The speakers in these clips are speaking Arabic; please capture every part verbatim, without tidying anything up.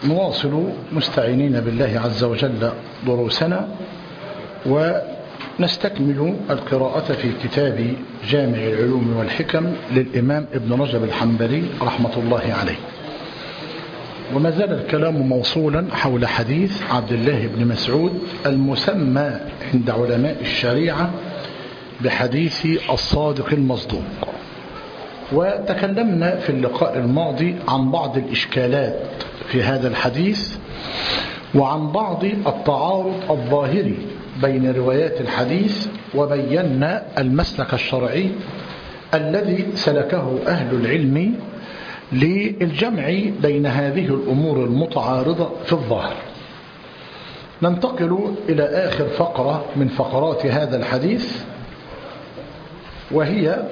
نواصل مستعينين بالله عز وجل دروسنا ونستكمل القراءة في كتاب جامع العلوم والحكم للإمام ابن رجب الحنبلي رحمة الله عليه. وما زال الكلام موصولا حول حديث عبد الله بن مسعود المسمى عند علماء الشريعة بحديث الصادق المصدوق. وتكلمنا في اللقاء الماضي عن بعض الإشكالات في هذا الحديث وعن بعض التعارض الظاهري بين روايات الحديث، وبينا المسلك الشرعي الذي سلكه أهل العلم للجمع بين هذه الأمور المتعارضة في الظاهر. ننتقل إلى آخر فقرة من فقرات هذا الحديث، وهي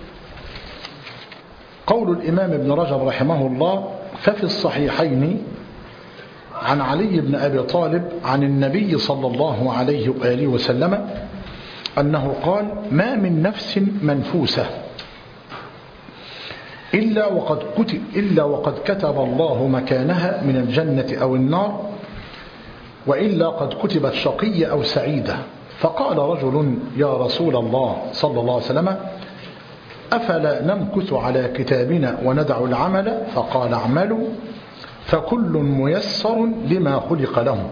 قول الإمام ابن رجب رحمه الله: ففي الصحيحين عن علي بن أبي طالب عن النبي صلى الله عليه وآله وسلم أنه قال: ما من نفس منفوسة إلا وقد كتب, إلا وقد كتب الله مكانها من الجنة أو النار، وإلا قد كتبت شقية أو سعيدة. فقال رجل: يا رسول الله صلى الله عليه وسلم، أفلا نمكث على كتابنا وندع العمل؟ فقال: اعملوا فكل ميسر لما خلق له.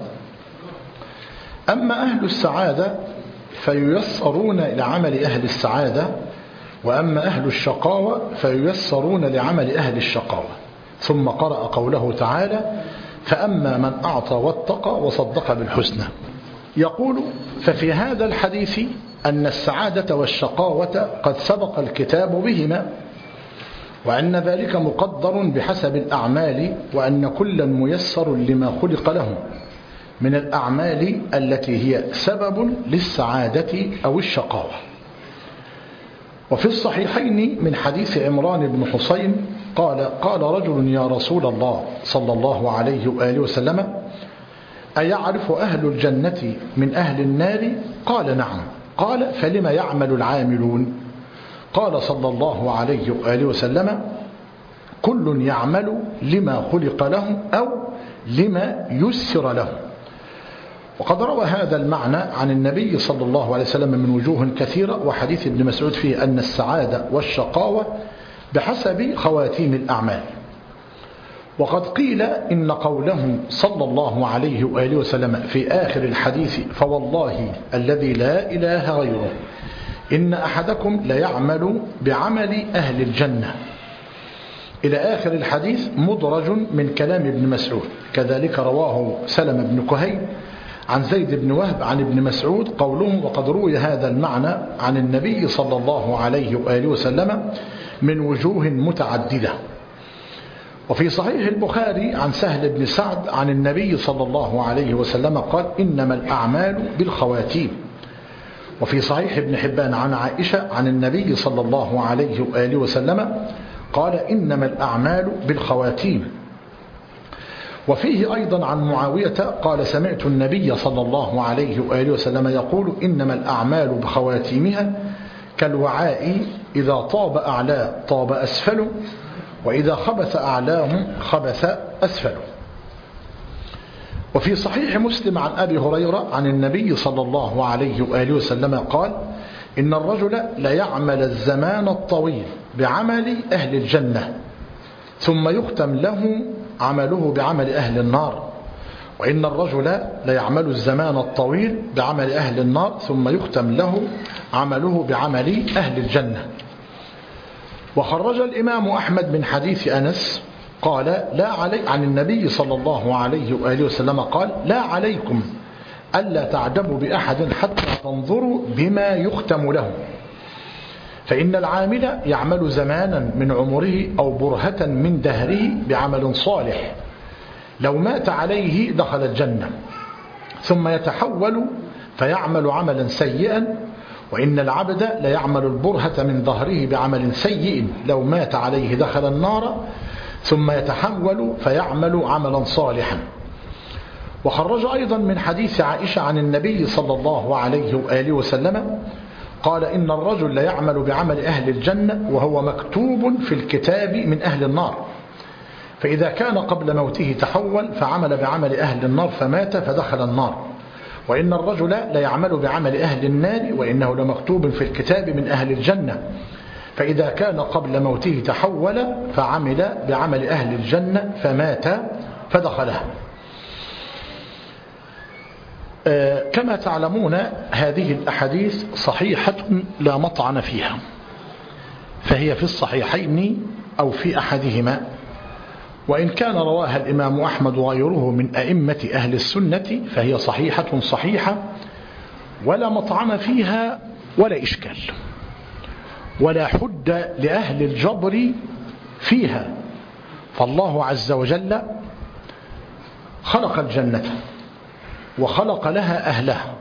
أما أهل السعادة فييسرون لعمل أهل السعادة، وأما أهل الشقاوة فييسرون لعمل أهل الشقاوة. ثم قرأ قوله تعالى: فأما من أعطى واتقى وصدق بالحسنى. يقول: ففي هذا الحديث أن السعادة والشقاوة قد سبق الكتاب بهما، وأن ذلك مقدر بحسب الأعمال، وأن كلا ميسر لما خلق له من الأعمال التي هي سبب للسعادة أو الشقاوة. وفي الصحيحين من حديث عمران بن حسين قال: قال رجل: يا رسول الله صلى الله عليه وآله وسلم، أيعرف أهل الجنة من أهل النار؟ قال: نعم. قال: فلما يعمل العاملون؟ قال صلى الله عليه وآله وسلم: كل يعمل لما خلق له أو لما يسر له. وقد روى هذا المعنى عن النبي صلى الله عليه وسلم من وجوه كثيرة، وحديث ابن مسعود فيه أن السعادة والشقاوة بحسب خواتيم الأعمال. وقد قيل إن قوله صلى الله عليه وآله وسلم في آخر الحديث: فوالله الذي لا إله غيره إن أحدكم ليعمل بعمل أهل الجنة، إلى آخر الحديث، مدرج من كلام ابن مسعود. كذلك رواه سلم بن كهيل عن زيد بن وهب عن ابن مسعود قوله: وقد روي هذا المعنى عن النبي صلى الله عليه وآله وسلم من وجوه متعددة. وفي صحيح البخاري عن سهل بن سعد عن النبي صلى الله عليه وسلم قال: إنما الأعمال بالخواتيم. وفي صحيح ابن حبان عن عائشة عن النبي صلى الله عليه وآله وسلم قال: إنما الأعمال بالخواتيم. وفيه أيضا عن معاوية قال: سمعت النبي صلى الله عليه وآله وسلم يقول: إنما الأعمال بخواتيمها كالوعاء، إذا طاب أعلاه طاب أسفله، وإذا خبث أعلاه خبث أسفله. وفي صحيح مسلم عن أبي هريرة عن النبي صلى الله عليه وآله وسلم قال: إن الرجل ليعمل الزمان الطويل بعمل أهل الجنة، ثم يختم له عمله بعمل أهل النار، وإن الرجل ليعمل الزمان الطويل بعمل أهل النار، ثم يختم له عمله بعمل أهل الجنة. وخرج الإمام أحمد من حديث أنس قال: لا علي عن النبي صلى الله عليه وآله وسلم قال: لا عليكم ألا تعجبوا بأحد حتى تنظروا بما يختم له، فإن العامل يعمل زمانا من عمره أو برهة من دهره بعمل صالح، لو مات عليه دخل الجنة، ثم يتحول فيعمل عملا سيئا، وإن العبد ليعمل البرهة من ظهره بعمل سيء، لو مات عليه دخل النار، ثم يتحول فيعمل عملا صالحا. وخرج أيضا من حديث عائشة عن النبي صلى الله عليه وآله وسلم قال: إن الرجل ليعمل بعمل أهل الجنة وهو مكتوب في الكتاب من أهل النار، فإذا كان قبل موته تحول فعمل بعمل أهل النار فمات فدخل النار، وإن الرجل لا يعمل بعمل أهل النار وإنه لمكتوب في الكتاب من أهل الجنة، فإذا كان قبل موته تحول فعمل بعمل أهل الجنة فمات فدخلها. كما تعلمون هذه الأحاديث صحيحة لا مطعن فيها، فهي في الصحيحين أو في أحدهما، وإن كان رواها الإمام أحمد وغيره من أئمة أهل السنة فهي صحيحة صحيحة ولا مطعن فيها ولا إشكال ولا حد لأهل الجبر فيها. فالله عز وجل خلق الجنة وخلق لها أهلها،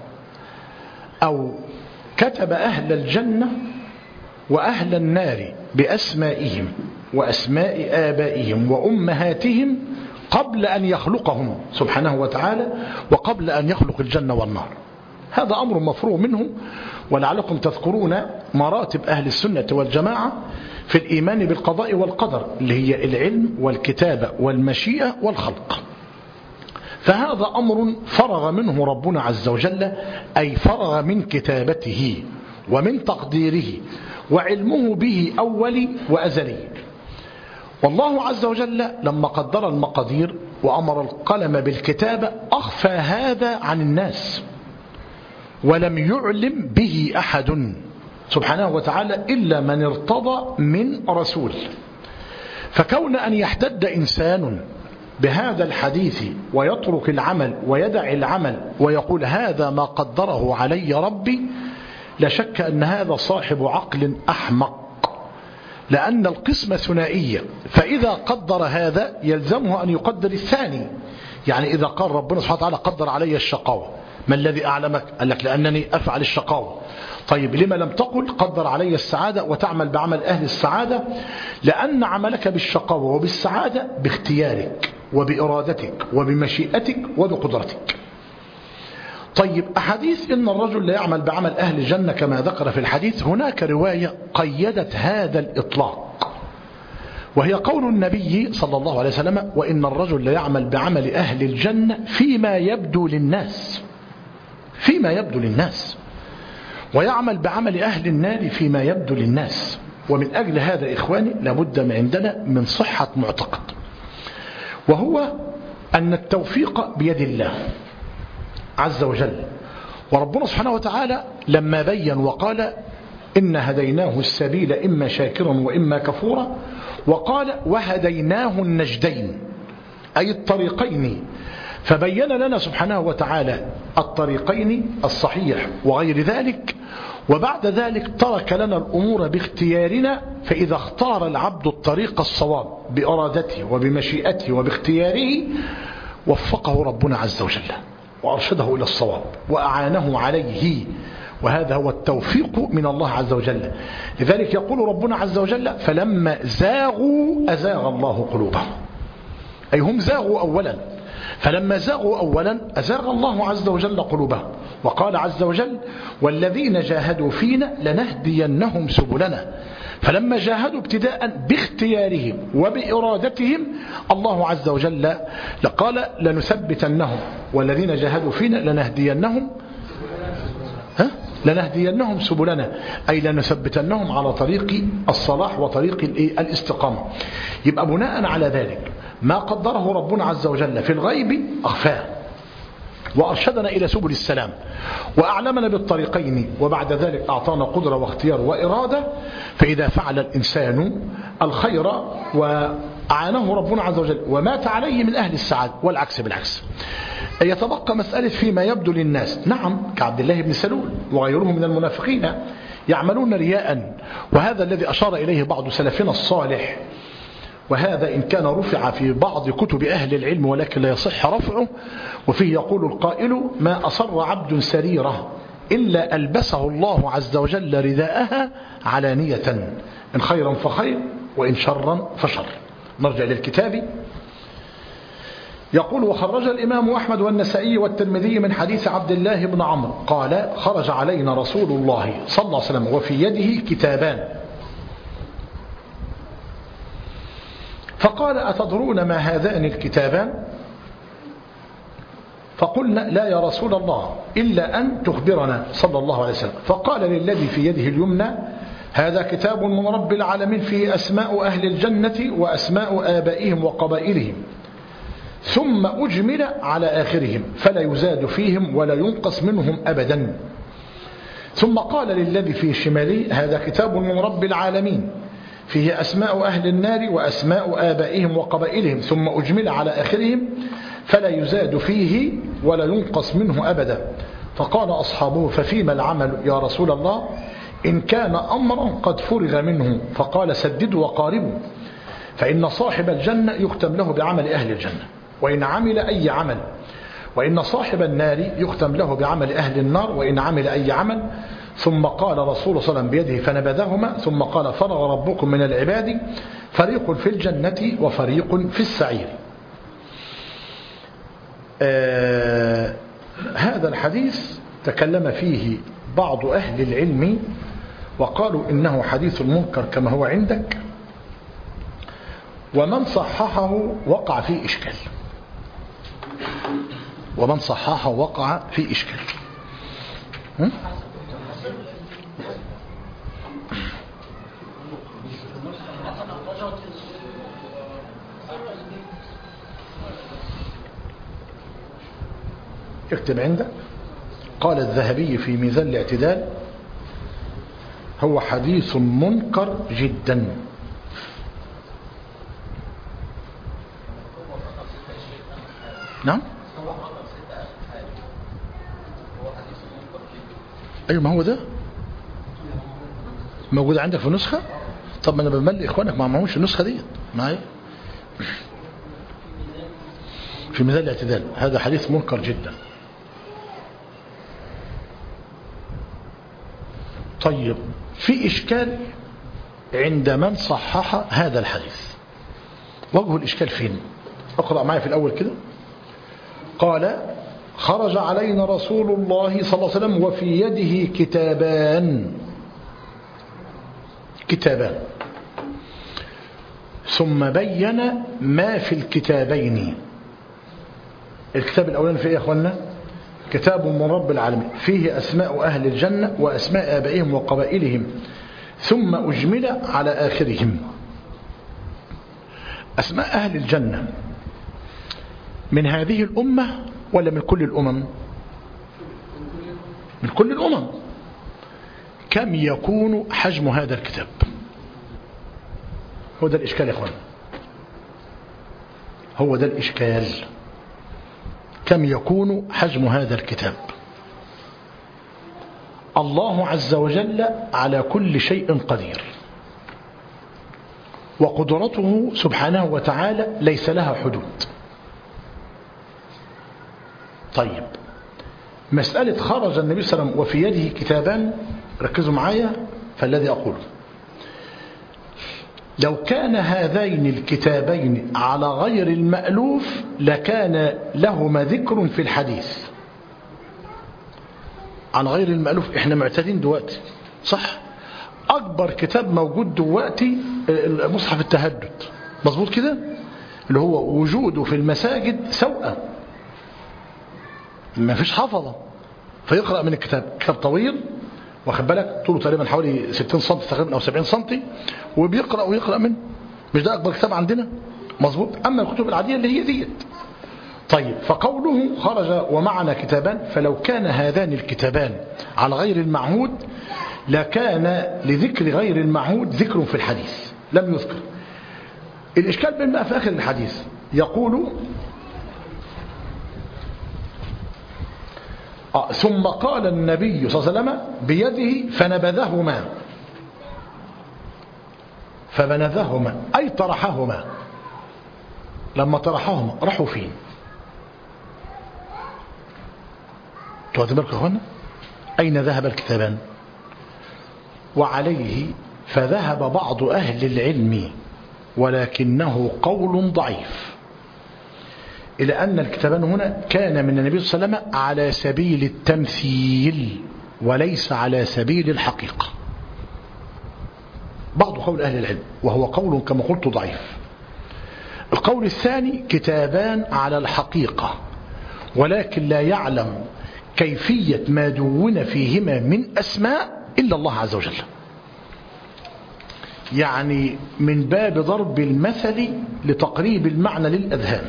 أو كتب أهل الجنة وأهل النار بأسمائهم وأسماء آبائهم وأمهاتهم قبل أن يخلقهم سبحانه وتعالى وقبل أن يخلق الجنة والنار. هذا أمر مفروغ منه، ولعلكم تذكرون مراتب أهل السنة والجماعة في الإيمان بالقضاء والقدر اللي هي العلم والكتابة والمشيئة والخلق. فهذا أمر فرغ منه ربنا عز وجل، أي فرغ من كتابته ومن تقديره وعلمه به أولي وأزلي. والله عز وجل لما قدر المقادير وأمر القلم بالكتابة أخفى هذا عن الناس ولم يعلم به أحد سبحانه وتعالى إلا من ارتضى من رسول. فكون أن يحتد إنسان بهذا الحديث ويترك العمل ويدع العمل ويقول هذا ما قدره علي ربي، لا شك أن هذا صاحب عقل أحمق، لأن القسمة ثنائية، فإذا قدر هذا يلزمه أن يقدر الثاني. يعني إذا قال ربنا سبحانه وتعالى قدر علي الشقاوة، ما الذي أعلمك؟ قال لك لأنني أفعل الشقاوة. طيب لما لم تقل قدر علي السعادة وتعمل بعمل أهل السعادة؟ لأن عملك بالشقاوة وبالسعادة باختيارك وبإرادتك وبمشيئتك وبقدرتك. طيب أحاديث إن الرجل لا يعمل بعمل أهل الجنة كما ذكر في الحديث، هناك رواية قيدت هذا الإطلاق، وهي قول النبي صلى الله عليه وسلم وإن الرجل لا يعمل بعمل أهل الجنة فيما يبدو للناس، فيما يبدو للناس، ويعمل بعمل أهل النار فيما يبدو للناس. ومن أجل هذا إخواني لابد من عندنا من صحة معتقد، وهو أن التوفيق بيد الله عز وجل. وربنا سبحانه وتعالى لما بين وقال إن هديناه السبيل إما شاكرا وإما كفورا، وقال وهديناه النجدين، أي الطريقين، فبين لنا سبحانه وتعالى الطريقين الصحيح وغير ذلك، وبعد ذلك ترك لنا الأمور باختيارنا. فإذا اختار العبد الطريق الصواب بإرادته وبمشيئته وباختياره وفقه ربنا عز وجل وأرشده إلى الصواب وأعانه عليه، وهذا هو التوفيق من الله عز وجل. لذلك يقول ربنا عز وجل فلما زاغوا أزاغ الله قلوبهم، أي هم زاغوا أولا، فلما زاغوا أولا أزاغ الله عز وجل قلوبهم. وقال عز وجل والذين جاهدوا فينا لنهدينهم سبلنا، فلما جاهدوا ابتداء باختيارهم وبإرادتهم الله عز وجل قال لنثبتنهم، والذين جاهدوا فينا لنهدينهم ها؟ لنهدينهم سبلنا، أي لنثبتنهم على طريق الصلاح وطريق الاستقامة. يبقى بناء على ذلك ما قدره ربنا عز وجل في الغيب أخفاه، وأرشدنا إلى سبل السلام وأعلمنا بالطريقين، وبعد ذلك أعطانا قدرة واختيار وإرادة. فإذا فعل الإنسان الخير وأعانه ربنا عز وجل ومات عليه من أهل السعادة، والعكس بالعكس. يتبقى مسألة فيما يبدو للناس، نعم كعبد الله بن سلول وغيرهم من المنافقين يعملون رياء، وهذا الذي أشار إليه بعض سلفنا الصالح، وهذا إن كان رفع في بعض كتب أهل العلم ولكن لا يصح رفعه. وفيه يقول القائل ما أصر عبد سريرة إلا ألبسه الله عز وجل رداءها علانية، إن خيرا فخير وإن شرا فشر. نرجع للكتاب. يقول وخرج الإمام أحمد والنسائي والترمذي من حديث عبد الله بن عمرو قال خرج علينا رسول الله صلى الله عليه وسلم وفي يده كتابان، فقال أتدرون ما هذان الكتابان؟ فقلنا لا يا رسول الله إلا أن تخبرنا صلى الله عليه وسلم. فقال للذي في يده اليمنى هذا كتاب من رب العالمين فيه أسماء أهل الجنة وأسماء آبائهم وقبائلهم ثم أجمل على آخرهم فلا يزاد فيهم ولا ينقص منهم أبدا. ثم قال للذي في شماله هذا كتاب من رب العالمين فيه أسماء أهل النار وأسماء آبائهم وقبائلهم ثم أجمل على آخرهم فلا يزاد فيه ولا ينقص منه أبدا. فقال أصحابه ففيما العمل يا رسول الله إن كان أمرا قد فرغ منه؟ فقال سددوا وقاربوا فإن صاحب الجنة يختم له بعمل أهل الجنة وإن عمل أي عمل وإن صاحب النار يختم له بعمل أهل النار وإن عمل أي عمل. ثم قال رسول الله صلى الله عليه وسلم بيده فنبذهما ثم قال فرغ ربكم من العباد فريق في الجنة وفريق في السعير. آه هذا الحديث تكلم فيه بعض أهل العلم وقالوا إنه حديث منكر كما هو عندك، ومن صححه وقع في إشكال ومن صححه وقع في إشكال. هم؟ اكتب عندك قال الذهبي في ميزان الاعتدال هو حديث منكر جدا. نعم ايوه ما هو ده موجود عندك في النسخة. طب ما انا بملي اخوانك ما معهمش النسخة دي معايا في ميزان الاعتدال. هذا حديث منكر جدا. طيب في إشكال عند من صحح هذا الحديث. وجه الإشكال فين؟ اقرأ معي في الأول كده. قال خرج علينا رسول الله صلى الله عليه وسلم وفي يده كتابان كتابان ثم بين ما في الكتابين. الكتاب الأولاني فيه يا أخوانا كتاب من رب العالمين فيه أسماء أهل الجنة وأسماء آبائهم وقبائلهم ثم أجمل على آخرهم. أسماء أهل الجنة من هذه الأمة ولا من كل الأمم؟ من كل الأمم. كم يكون حجم هذا الكتاب؟ هو ده الإشكال يا أخوان، هو ده الإشكال. كم يكون حجم هذا الكتاب؟ الله عز وجل على كل شيء قدير، وقدرته سبحانه وتعالى ليس لها حدود. طيب مسألة خرج النبي صلى الله عليه وسلم وفي يده كتابان، ركزوا معايا فالذي أقوله، لو كان هذين الكتابين على غير المألوف لكان لهما ذكر في الحديث. على غير المألوف احنا معتادين دلوقتي صح، أكبر كتاب موجود دلوقتي مصحف التهجد، مظبوط كده، اللي هو وجوده في المساجد سوءا، ما فيش حفظة فيقرأ من الكتاب. كتاب طويل واخد بالك، طوله تقريبا حوالي ستين سنتي تقريبا او سبعين سنتي، وبيقرأ ويقرأ منه. مش ده اكبر كتاب عندنا، مظبوط. اما الكتب العادية اللي هي ديت. طيب فقوله خرج ومعنا كتابان، فلو كان هذان الكتابان على غير المعهود لكان لذكر غير المعهود ذكر في الحديث لم يذكر. الاشكال بين بقى في اخر الحديث يقول آه ثم قال النبي صلى الله عليه وسلم بيده فنبذهما، فبنذهما أي طرحهما. لما طرحهما راحوا فين؟ تواخدوا بالكم يا اخوانا؟ أين ذهب الكتابان؟ وعليه فذهب بعض أهل العلم ولكنه قول ضعيف إلى أن الكتابان هنا كان من النبي صلى الله عليه وسلم على سبيل التمثيل وليس على سبيل الحقيقة. بعض قول أهل العلم وهو قول كما قلت ضعيف. القول الثاني كتابان على الحقيقة ولكن لا يعلم كيفية ما دون فيهما من أسماء إلا الله عز وجل. يعني من باب ضرب المثل لتقريب المعنى للأذهان،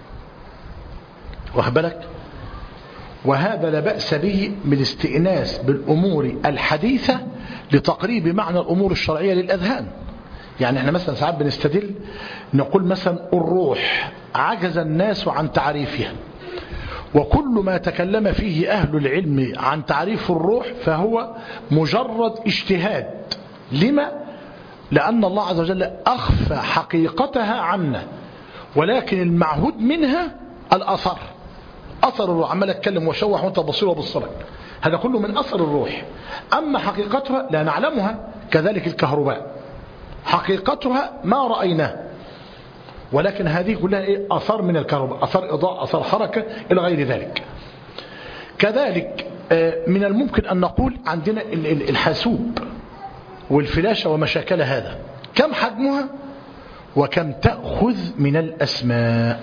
واخد بالك؟ وهذا لا بأس به بالاستئناس بالأمور الحديثة لتقريب معنى الأمور الشرعية للأذهان. يعني احنا مثلا ساعات بنستدل نقول مثلا الروح عجز الناس عن تعريفها، وكل ما تكلم فيه أهل العلم عن تعريف الروح فهو مجرد اجتهاد. لما؟ لأن الله عز وجل أخفى حقيقتها عنا، ولكن المعهود منها الأثر. أثر الروح، عمال أتكلم وشوح وانت بصير وبصرك، هذا كله من أثر الروح. أما حقيقتها لا نعلمها، كذلك الكهرباء حقيقتها ما رأيناه، ولكن هذه كلها إيه؟ أثر من الكهرباء، أثر إضاءة، أثر حركة إلى غير ذلك. كذلك من الممكن أن نقول عندنا الحاسوب والفلاشة وما شاكل هذا، كم حجمها وكم تأخذ من الأسماء؟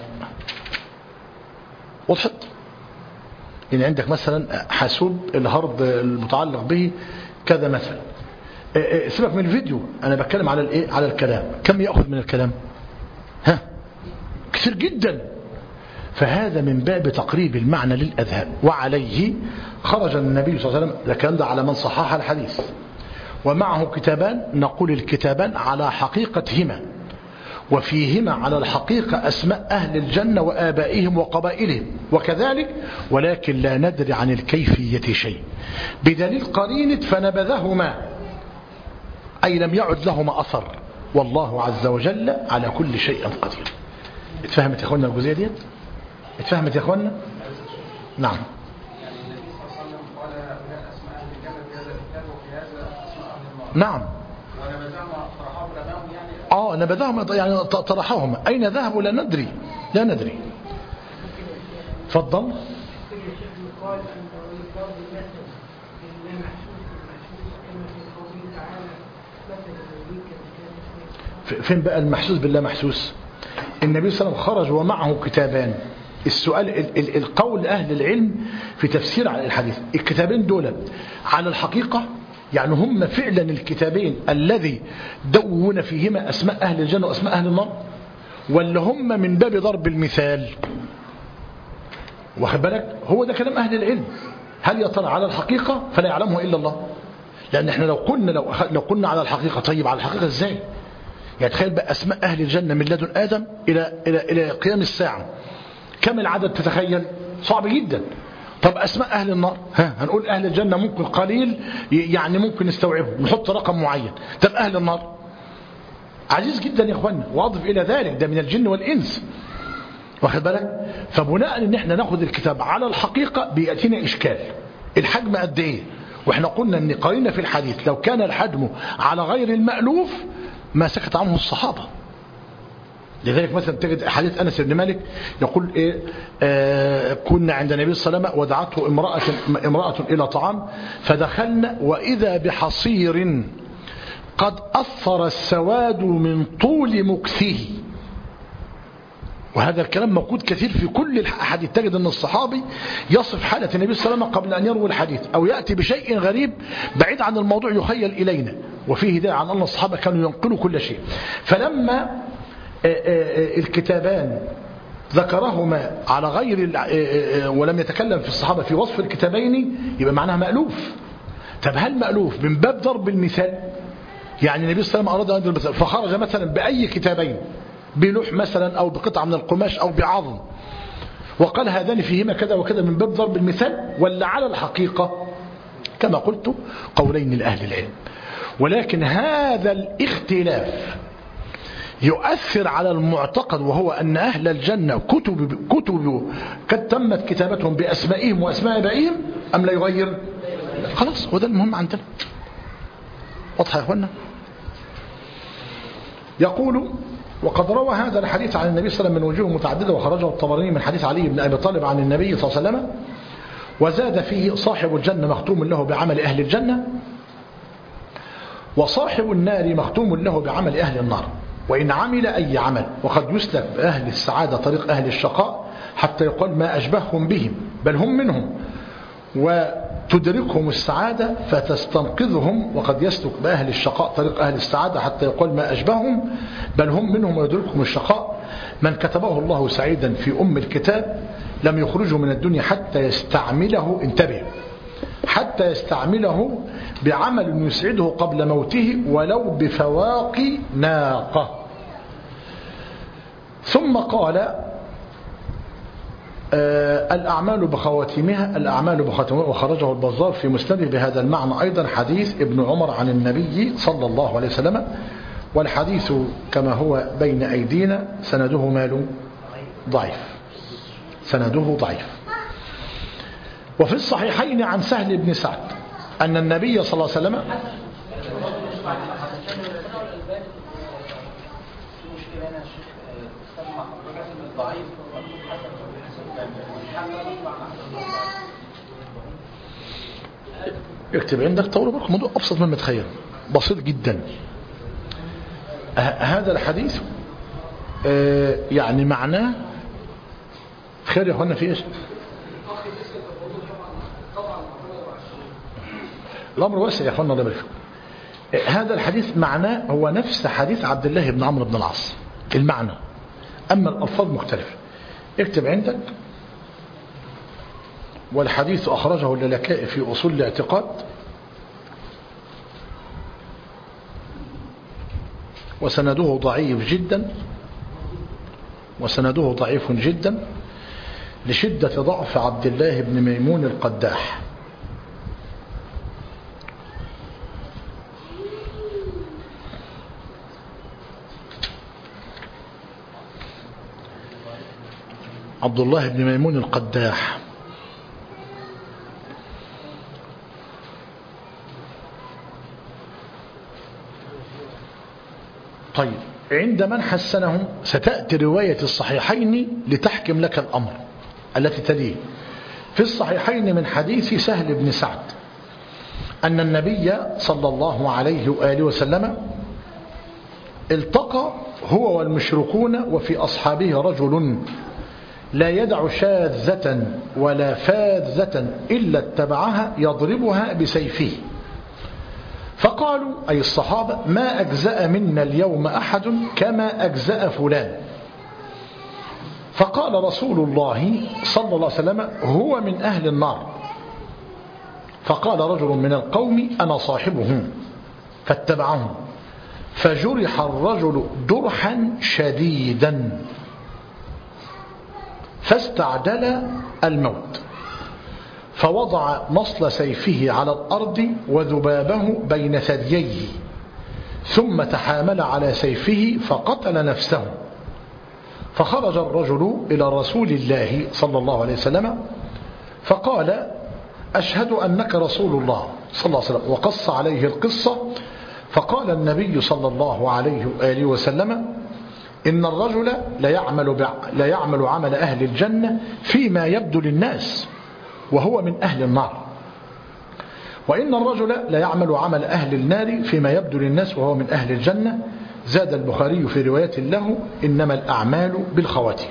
وضحت؟ يعني عندك مثلا حاسوب الهارد المتعلق به كذا مثلا، سيبك من الفيديو، أنا بتكلم على الإيه؟ على الكلام، كم يأخذ من الكلام؟ ها؟ كثير جدا. فهذا من باب تقريب المعنى للأذهان، وعليه خرج النبي صلى الله عليه وسلم، ده كان ده على من صحح الحديث، ومعه كتابان، نقول الكتابان على حقيقتهما، وفيهما على الحقيقة أسماء أهل الجنة وآبائهم وقبائلهم، وكذلك ولكن لا ندري عن الكيفية شيء، بدليل قرينة فنبذهما، أي لم يعد لهما أثر، والله عز وجل على كل شيء قدير. اتفهمت يا أخوانا الجزئية دي؟ اتفهمت يا أخوانا؟ نعم. نعم. اه نبذهم يعني طرحهم، اين ذهبوا لا ندري، لا ندري. تفضل. فين بقى المحسوس بالله محسوس؟ النبي صلى الله عليه وسلم خرج ومعه كتابان. السؤال القول أهل العلم في تفسير على الحديث، الكتابين دول على الحقيقة، يعني هم فعلا الكتابين الذي دون فيهما أسماء أهل الجنة وأسماء أهل النار، ولا هم من باب ضرب المثال؟ واخد بالك؟ هو ده كلام أهل العلم. هل يا ترى على الحقيقة فلا يعلمه إلا الله؟ لأن احنا لو قلنا لو, لو قلنا على الحقيقة، طيب على الحقيقة ازاي؟ يعني تخيل بقى أسماء أهل الجنة من لدن آدم إلى, إلى, إلى قيام الساعة، كم العدد تتخيل؟ صعب جدا. طب أسماء أهل النار، ها هنقول أهل الجنة ممكن قليل، يعني ممكن نستوعبه، نحط رقم معين. طب أهل النار عزيز جدا يا أخوانا، وأضف إلى ذلك ده من الجن والإنس، واخد بالك؟ فبناء ان احنا ناخد الكتاب على الحقيقة بيأتينا إشكال. الحجم قد ايه؟ واحنا قلنا ان قرينا في الحديث لو كان الحجم على غير المألوف ما سكت عنه الصحابة. لذلك مثلا تجد حديث أنس بن مالك يقول إيه، آه كنا عند النبي صلى الله عليه وسلم ودعته امرأة, امرأة إلى طعام فدخلنا وإذا بحصير قد أثر السواد من طول مكثه. وهذا الكلام موجود كثير في كل الحديث. تجد أن الصحابي يصف حالة النبي صلى الله عليه وسلم قبل أن يروي الحديث، أو يأتي بشيء غريب بعيد عن الموضوع يخيل إلينا، وفيه داعي عن أن الصحابة كانوا ينقلوا كل شيء. فلما الكتابان ذكرهما على غير ولم يتكلم في الصحابة في وصف الكتابين، يبقى معناها مألوف. طب هل مألوف من باب ضرب المثال؟ يعني النبي صلى الله عليه وسلم أراد أن يضرب المثال فخرج مثلا بأي كتابين، بلوح مثلا أو بقطعة من القماش أو بعظم، وقال هذان فيهما كذا وكذا من باب ضرب المثال، ولا على الحقيقة؟ كما قلت قولين لأهل العلم. ولكن هذا الاختلاف يؤثر على المعتقد، وهو أن أهل الجنة كتب كتب قد تمت كتابتهم بأسمائهم وأسماء آبائهم، أم لا يغير؟ خلاص، وده المهم عندنا. واضح يا أخوانا؟ يقول وقد روى هذا الحديث عن النبي صلى الله عليه وسلم من وجوه متعددة، وخرجه الطبراني من حديث علي بن أبي طالب عن النبي صلى الله عليه وسلم، وزاد فيه صاحب الجنة مختوم له بعمل أهل الجنة، وصاحب النار مختوم له بعمل أهل النار. وإن عمل أي عمل. وقد يسلك بأهل السعادة طريق أهل الشقاء حتى يقال ما أشبههم بهم، بل هم منهم، وتدركهم السعادة فتستنقذهم. وقد يسلك بأهل الشقاء طريق أهل السعادة حتى يقال ما أشبههم، بل هم منهم ويدركهم الشقاء. من كتبه الله سعيدا في أم الكتاب لم يخرجه من الدنيا حتى يستعمله، انتبه، حتى يستعمله بعمل يسعده قبل موته ولو بفواق ناقة. ثم قال آه الأعمال بخواتيمها، الأعمال بخواتيمها. وخرجه البزار في مسنده بهذا المعنى أيضا حديث ابن عمر عن النبي صلى الله عليه وسلم. والحديث كما هو بين أيدينا سنده ماله ضعيف، سنده ضعيف. وفي الصحيحين عن سهل بن سعد أن النبي صلى الله عليه وسلم اكتب عندك طول بالك، موضوع أبسط مما تخيل، بسيط جدا. هذا الحديث يعني معناه خير يا اخوانا في ايش؟ الأمر واسع يا اخوانا الله يبارك. هذا الحديث معناه هو نفس حديث عبد الله بن عمرو بن العاص المعنى، أما الألفاظ مختلفة. اكتب عندك والحديث أخرجه اللالكائي في أصول الاعتقاد وسنده ضعيف جدا، وسنده ضعيف جدا لشدة ضعف عبد الله بن ميمون القداح. عبد الله بن ميمون القداح طيب، عند من حسنهم ستأتي رواية الصحيحين لتحكم لك الأمر التي تليه. في الصحيحين من حديث سهل بن سعد أن النبي صلى الله عليه وآله وسلم التقى هو والمشركون وفي أصحابه رجل لا يدع شاذة ولا فاذة إلا اتبعها يضربها بسيفه. فقالوا أي الصحابة ما أجزأ منا اليوم أحد كما أجزأ فلان. فقال رسول الله صلى الله عليه وسلم هو من أهل النار. فقال رجل من القوم أنا صاحبه فاتبعهم، فجرح الرجل جرحا شديدا فاستعجل الموت، فوضع نصل سيفه على الأرض وذبابه بين ثدييه، ثم تحامل على سيفه فقتل نفسه. فخرج الرجل إلى رسول الله صلى الله عليه وسلم فقال أشهد أنك رسول الله صلى الله عليه وسلم، وقص عليه القصة. فقال النبي صلى الله عليه وآله وسلم إن الرجل لا يعمل, لا يعمل عمل أهل الجنة فيما يبدو للناس وهو من أهل النار، وإن الرجل لا يعمل عمل أهل النار فيما يبدو للناس وهو من أهل الجنة. زاد البخاري في رواية له إنما الأعمال بالخواتيم.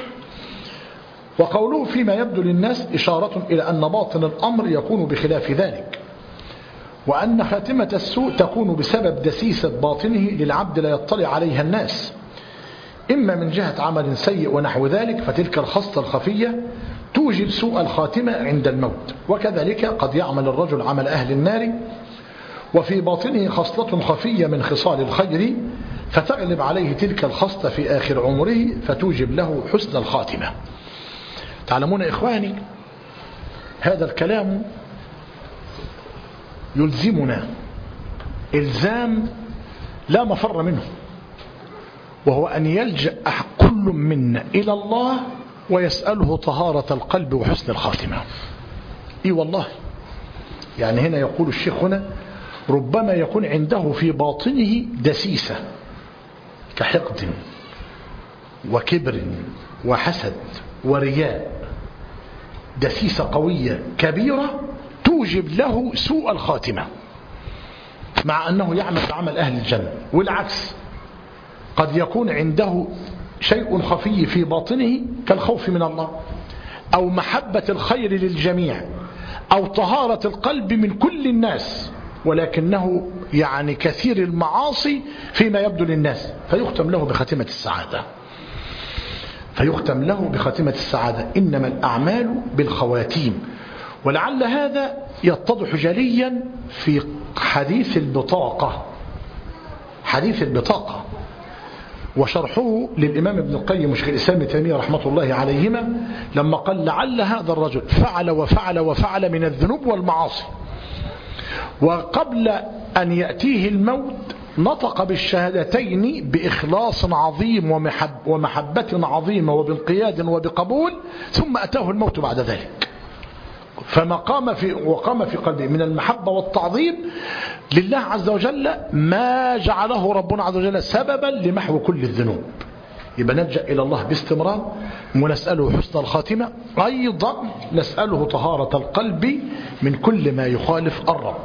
وقوله فيما يبدو للناس إشارة إلى أن باطن الأمر يكون بخلاف ذلك، وأن خاتمة السوء تكون بسبب دسيسة باطنه للعبد لا يطلع عليها الناس، إما من جهة عمل سيء ونحو ذلك، فتلك الخصلة الخفية توجب سوء الخاتمة عند الموت. وكذلك قد يعمل الرجل عمل أهل النار وفي باطنه خصلة خفية من خصال الخير، فتغلب عليه تلك الخصلة في آخر عمره فتوجب له حسن الخاتمة. تعلمون إخواني هذا الكلام يلزمنا إلزام لا مفر منه، وهو أن يلجأ كل منا إلى الله ويسأله طهارة القلب وحسن الخاتمة. إي والله، يعني هنا يقول الشيخ هنا ربما يكون عنده في باطنه دسيسة كحقد وكبر وحسد ورياء، دسيسة قوية كبيرة توجب له سوء الخاتمة، مع أنه يعمل عمل أهل الجنة. والعكس قد يكون عنده شيء خفي في باطنه كالخوف من الله، أو محبة الخير للجميع، أو طهارة القلب من كل الناس، ولكنه يعني كثير المعاصي فيما يبدو للناس، فيختم له بختمة السعادة فيختم له بختمة السعادة. إنما الأعمال بالخواتيم. ولعل هذا يتضح جليا في حديث البطاقة حديث البطاقة وشرحه للإمام ابن القيم وشيخ الإسلام ابن تيمية رحمة الله عليهما، لما قال لعل هذا الرجل فعل وفعل وفعل من الذنوب والمعاصي، وقبل أن يأتيه الموت نطق بالشهادتين بإخلاص عظيم ومحبة عظيمة وبانقياد وبقبول، ثم أتاه الموت بعد ذلك، فما قام في وقام في قلبه من المحبة والتعظيم لله عز وجل ما جعله ربنا عز وجل سببا لمحو كل الذنوب. يبقى نلجأ إلى الله باستمرار ونسأله حسن الخاتمة، أيضا نسأله طهارة القلب من كل ما يخالف الرب.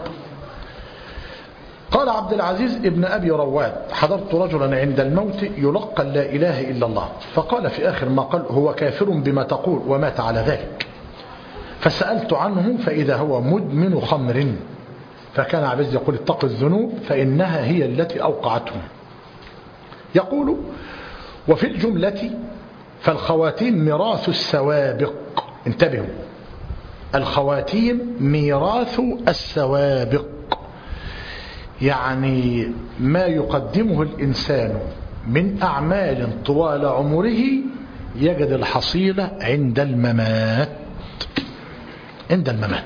قال عبد العزيز ابن أبي رواد: حضرت رجلا عند الموت يلقى لا إله إلا الله، فقال في آخر ما قال: هو كافر بما تقول، ومات على ذلك. فسألت عنه فإذا هو مدمن خمر. فكان عبد العزيز يقول: اتقوا الذنوب فإنها هي التي أوقعتهم. يقول: وفي الجملة فالخواتيم ميراث السوابق. انتبهوا، الخواتيم ميراث السوابق، يعني ما يقدمه الإنسان من أعمال طوال عمره يجد الحصيلة عند الممات عند الممات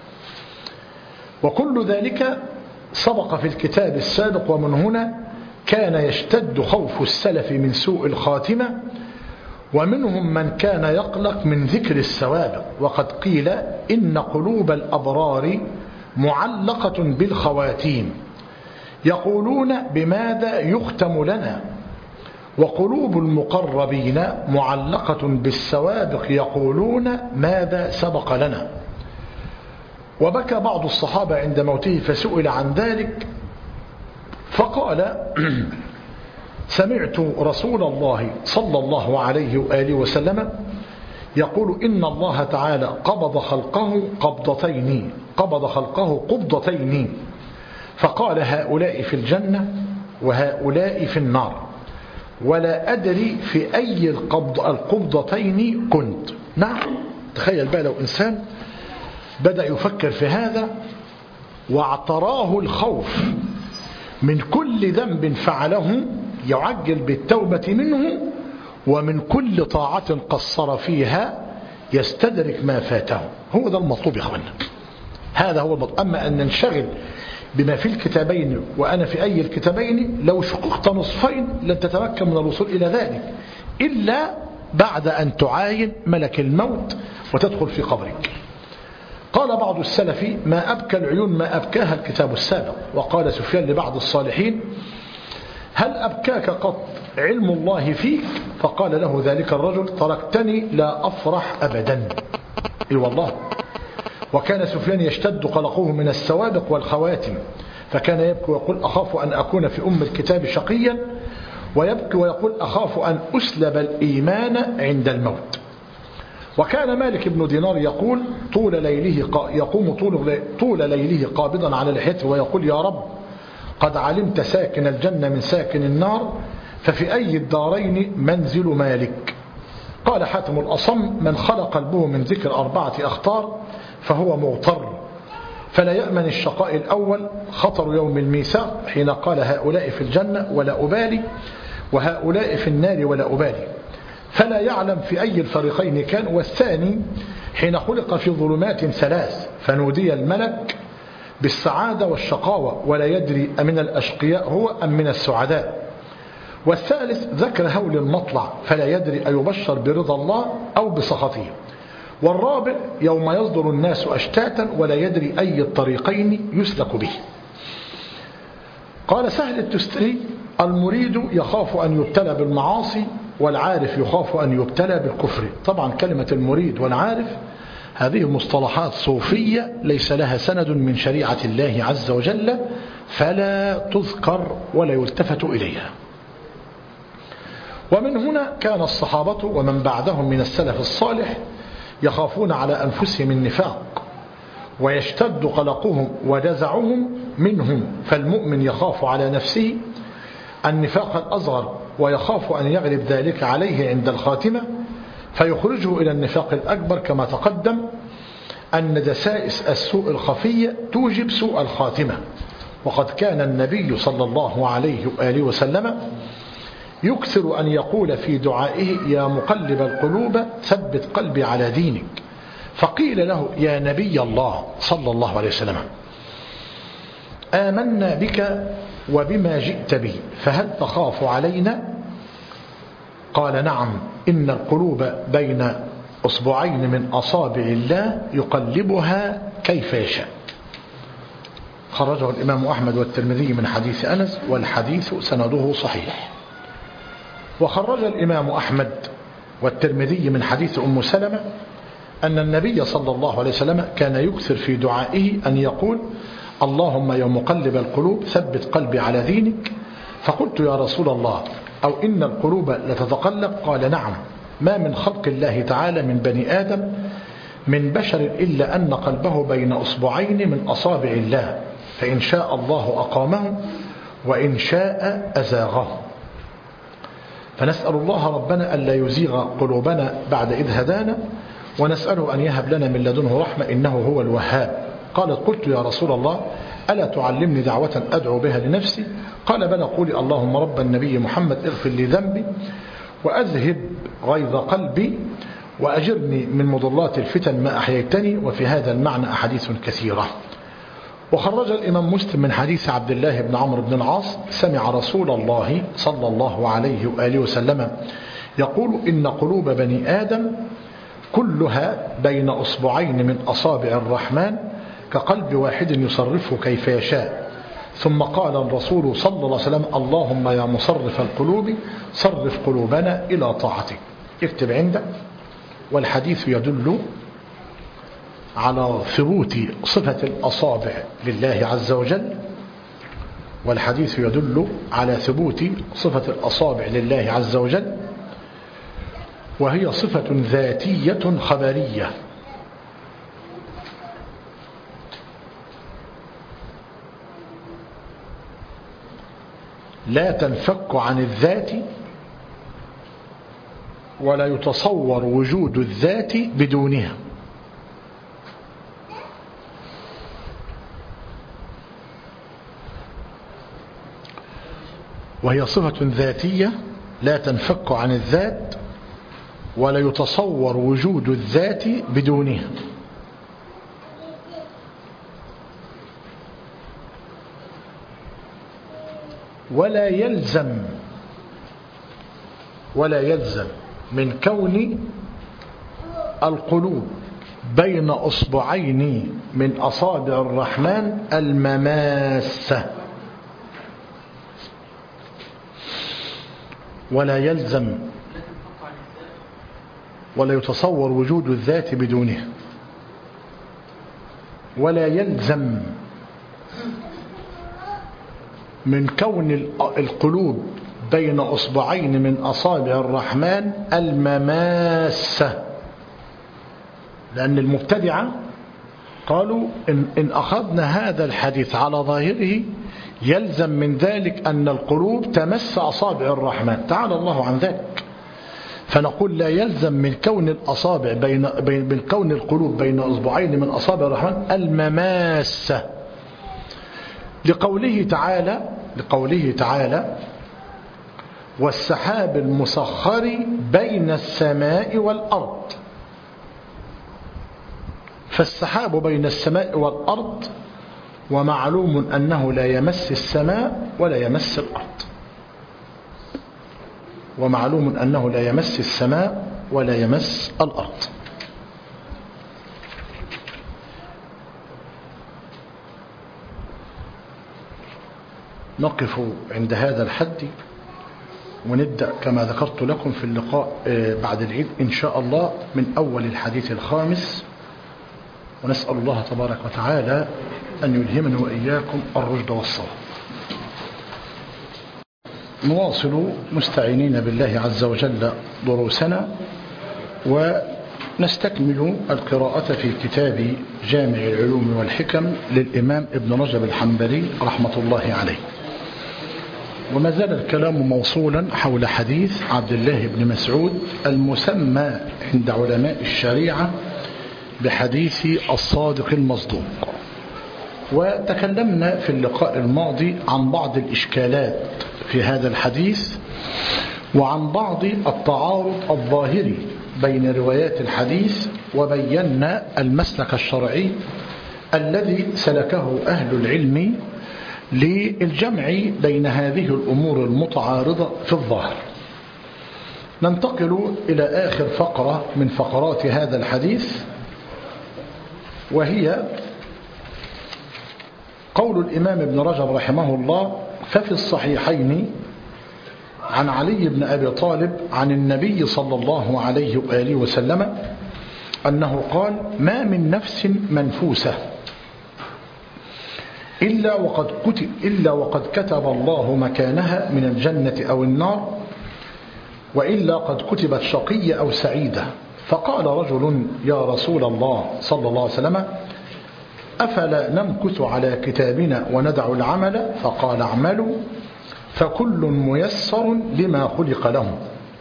وكل ذلك سبق في الكتاب السابق. ومن هنا كان يشتد خوف السلف من سوء الخاتمة، ومنهم من كان يقلق من ذكر السوابق. وقد قيل إن قلوب الأبرار معلقة بالخواتيم، يقولون بماذا يختم لنا، وقلوب المقربين معلقة بالسوابق، يقولون ماذا سبق لنا. وبكى بعض الصحابة عند موته فسئل عن ذلك فقال: سمعت رسول الله صلى الله عليه وآله وسلم يقول: إن الله تعالى قبض خلقه قبضتين قبض خلقه قبضتين فقال: هؤلاء في الجنة وهؤلاء في النار، ولا أدري في أي القبض القبضتين كنت. نعم، تخيل بقى لو إنسان بدأ يفكر في هذا واعتراه الخوف من كل ذنب فعله يعجل بالتوبة منه، ومن كل طاعة قصر فيها يستدرك ما فاته. هو ده المطلوب يا أخوانا، هذا هو المطلوب. أما أن ننشغل بما في الكتابين وأنا في أي الكتابين، لو شققت نصفين لن تتمكن من الوصول إلى ذلك إلا بعد أن تعاين ملك الموت وتدخل في قبرك. قال بعض السلف: ما أبكى العيون ما أبكاها الكتاب السابق. وقال سفيان لبعض الصالحين: هل أبكاك قط علم الله فيك؟ فقال له ذلك الرجل: تركتني لا أفرح أبدا. إي والله. وكان سفيان يشتد قلقه من السوابق والخواتم، فكان يبكي ويقول: أخاف أن أكون في أم الكتاب شقيا، ويبكي ويقول: أخاف أن أسلب الإيمان عند الموت. وكان مالك بن دينار يقول: طول ليله يقوم طول, طول ليله قابضا على لحيته ويقول: يا رب، قد علمت ساكن الجنة من ساكن النار، ففي أي الدارين منزل مالك؟ قال حاتم الأصم: من خلق قلبه من ذكر أربعة أخطار فهو مغتر، فلا يأمن الشقاء الأول خطر يوم الميثاق، حين قال: هؤلاء في الجنة ولا أبالي، وهؤلاء في النار ولا أبالي، فلا يعلم في أي الفريقين كان. والثاني حين خلق في ظلمات ثلاث فنودي الملك بالسعادة والشقاوة، ولا يدري أمن الأشقياء هو أم من السعداء. والثالث ذكر هول المطلع، فلا يدري أيبشر برضا الله أو بسخطه. والرابع يوم يصدر الناس أشتاتا، ولا يدري أي الطريقين يسلك به. قال سهل التستري: المريد يخاف أن يبتلى بالمعاصي، والعارف يخاف أن يبتلى بالكفر. طبعا كلمة المريد والعارف هذه مصطلحات صوفية ليس لها سند من شريعة الله عز وجل، فلا تذكر ولا يلتفت إليها. ومن هنا كان الصحابة ومن بعدهم من السلف الصالح يخافون على أنفسهم النفاق ويشتد قلقهم وجزعهم منهم، فالمؤمن يخاف على نفسه النفاق الأصغر ويخاف أن يغلب ذلك عليه عند الخاتمة فيخرجه إلى النفاق الأكبر، كما تقدم أن دسائس السوء الخفية توجب سوء الخاتمة. وقد كان النبي صلى الله عليه وآله وسلم يكثر أن يقول في دعائه: يا مقلب القلوب ثبت قلبي على دينك. فقيل له: يا نبي الله صلى الله عليه وسلم، آمنا بك وبما جئت به، فهل تخاف علينا؟ قال: نعم، إن القلوب بين أصبعين من أصابع الله يقلبها كيف يشاء. خرجه الإمام أحمد والترمذي من حديث أنس، والحديث سنده صحيح. وخرج الإمام أحمد والترمذي من حديث أم سلمة أن النبي صلى الله عليه وسلم كان يكثر في دعائه أن يقول: اللهم يا مقلب القلوب ثبت قلبي على دينك. فقلت: يا رسول الله، أو إن القلوب لتتقلب؟ قال: نعم، ما من خلق الله تعالى من بني آدم من بشر إلا أن قلبه بين أصبعين من أصابع الله، فإن شاء الله أقامه وإن شاء أزاغه. فنسأل الله ربنا ألا يزيغ قلوبنا بعد إذ هدانا، ونسأله أن يهب لنا من لدنه رحمة إنه هو الوهاب. قالت: قلت: يا رسول الله، ألا تعلمني دعوة أدعو بها لنفسي؟ قال: بلى، قولي: اللهم رب النبي محمد اغفر لي ذنبي وأذهب غيظ قلبي وأجرني من مضلات الفتن ما أحييتني. وفي هذا المعنى أحاديث كثيرة. وخرج الإمام مسلم من حديث عبد الله بن عمرو بن العاص سمع رسول الله صلى الله عليه وآله وسلم يقول: إن قلوب بني آدم كلها بين أصبعين من أصابع الرحمن كقلب واحد يصرفه كيف يشاء. ثم قال الرسول صلى الله عليه وسلم: اللهم يا مصرف القلوب صرف قلوبنا إلى طاعتك. اكتب عندك. والحديث يدل على ثبوت صفة الأصابع لله عز وجل، والحديث يدل على ثبوت صفة الأصابع لله عز وجل، وهي صفة ذاتية خبرية لا تنفك عن الذات، ولا يتصور وجود الذات بدونها. وهي صفة ذاتية لا تنفك عن الذات، ولا يتصور وجود الذات بدونها. ولا يلزم ولا يلزم من كون القلوب بين أصبعين من أصابع الرحمن المماسة، ولا يلزم ولا يتصور وجود الذات بدونه. ولا يلزم من كون القلوب بين أصبعين من أصابع الرحمن المماسة، لأن المبتدعة قالوا إن, إن أخذنا هذا الحديث على ظاهره يلزم من ذلك أن القلوب تمس أصابع الرحمن، تعالى الله عن ذلك. فنقول لا يلزم من كون الأصابع بين, بين من كون القلوب بين أصبعين من أصابع الرحمن المماسة، لقوله تعالى لقوله تعالى والسحاب المسخر بين السماء والأرض. فالسحاب بين السماء والأرض، ومعلوم أنه لا يمس السماء ولا يمس الأرض ومعلوم أنه لا يمس السماء ولا يمس الأرض. نقف عند هذا الحد ونبدأ كما ذكرت لكم في اللقاء بعد العيد إن شاء الله من أول الحديث الخامس، ونسأل الله تبارك وتعالى أن يلهمنا وإياكم الرشد والصواب. نواصل مستعينين بالله عز وجل دروسنا ونستكمل القراءة في كتاب جامع العلوم والحكم للإمام ابن رجب الحنبلي رحمة الله عليه. وما زال الكلام موصولا حول حديث عبد الله بن مسعود المسمى عند علماء الشريعة بحديث الصادق المصدوق. وتكلمنا في اللقاء الماضي عن بعض الإشكالات في هذا الحديث وعن بعض التعارض الظاهري بين روايات الحديث، وبينا المسلك الشرعي الذي سلكه أهل العلم للجمع بين هذه الأمور المتعارضة في الظاهر. ننتقل إلى آخر فقرة من فقرات هذا الحديث، وهي قول الإمام ابن رجب رحمه الله: ففي الصحيحين عن علي بن أبي طالب عن النبي صلى الله عليه وآله وسلم أنه قال: ما من نفس منفوسة إلا وقد كتب, إلا وقد كتب الله مكانها من الجنة أو النار، وإلا قد كتبت شقية أو سعيدة. فقال رجل: يا رسول الله صلى الله عليه وسلم، أفلا نمكث على كتابنا وندع العمل؟ فقال: اعملوا فكل ميسر لما خلق له.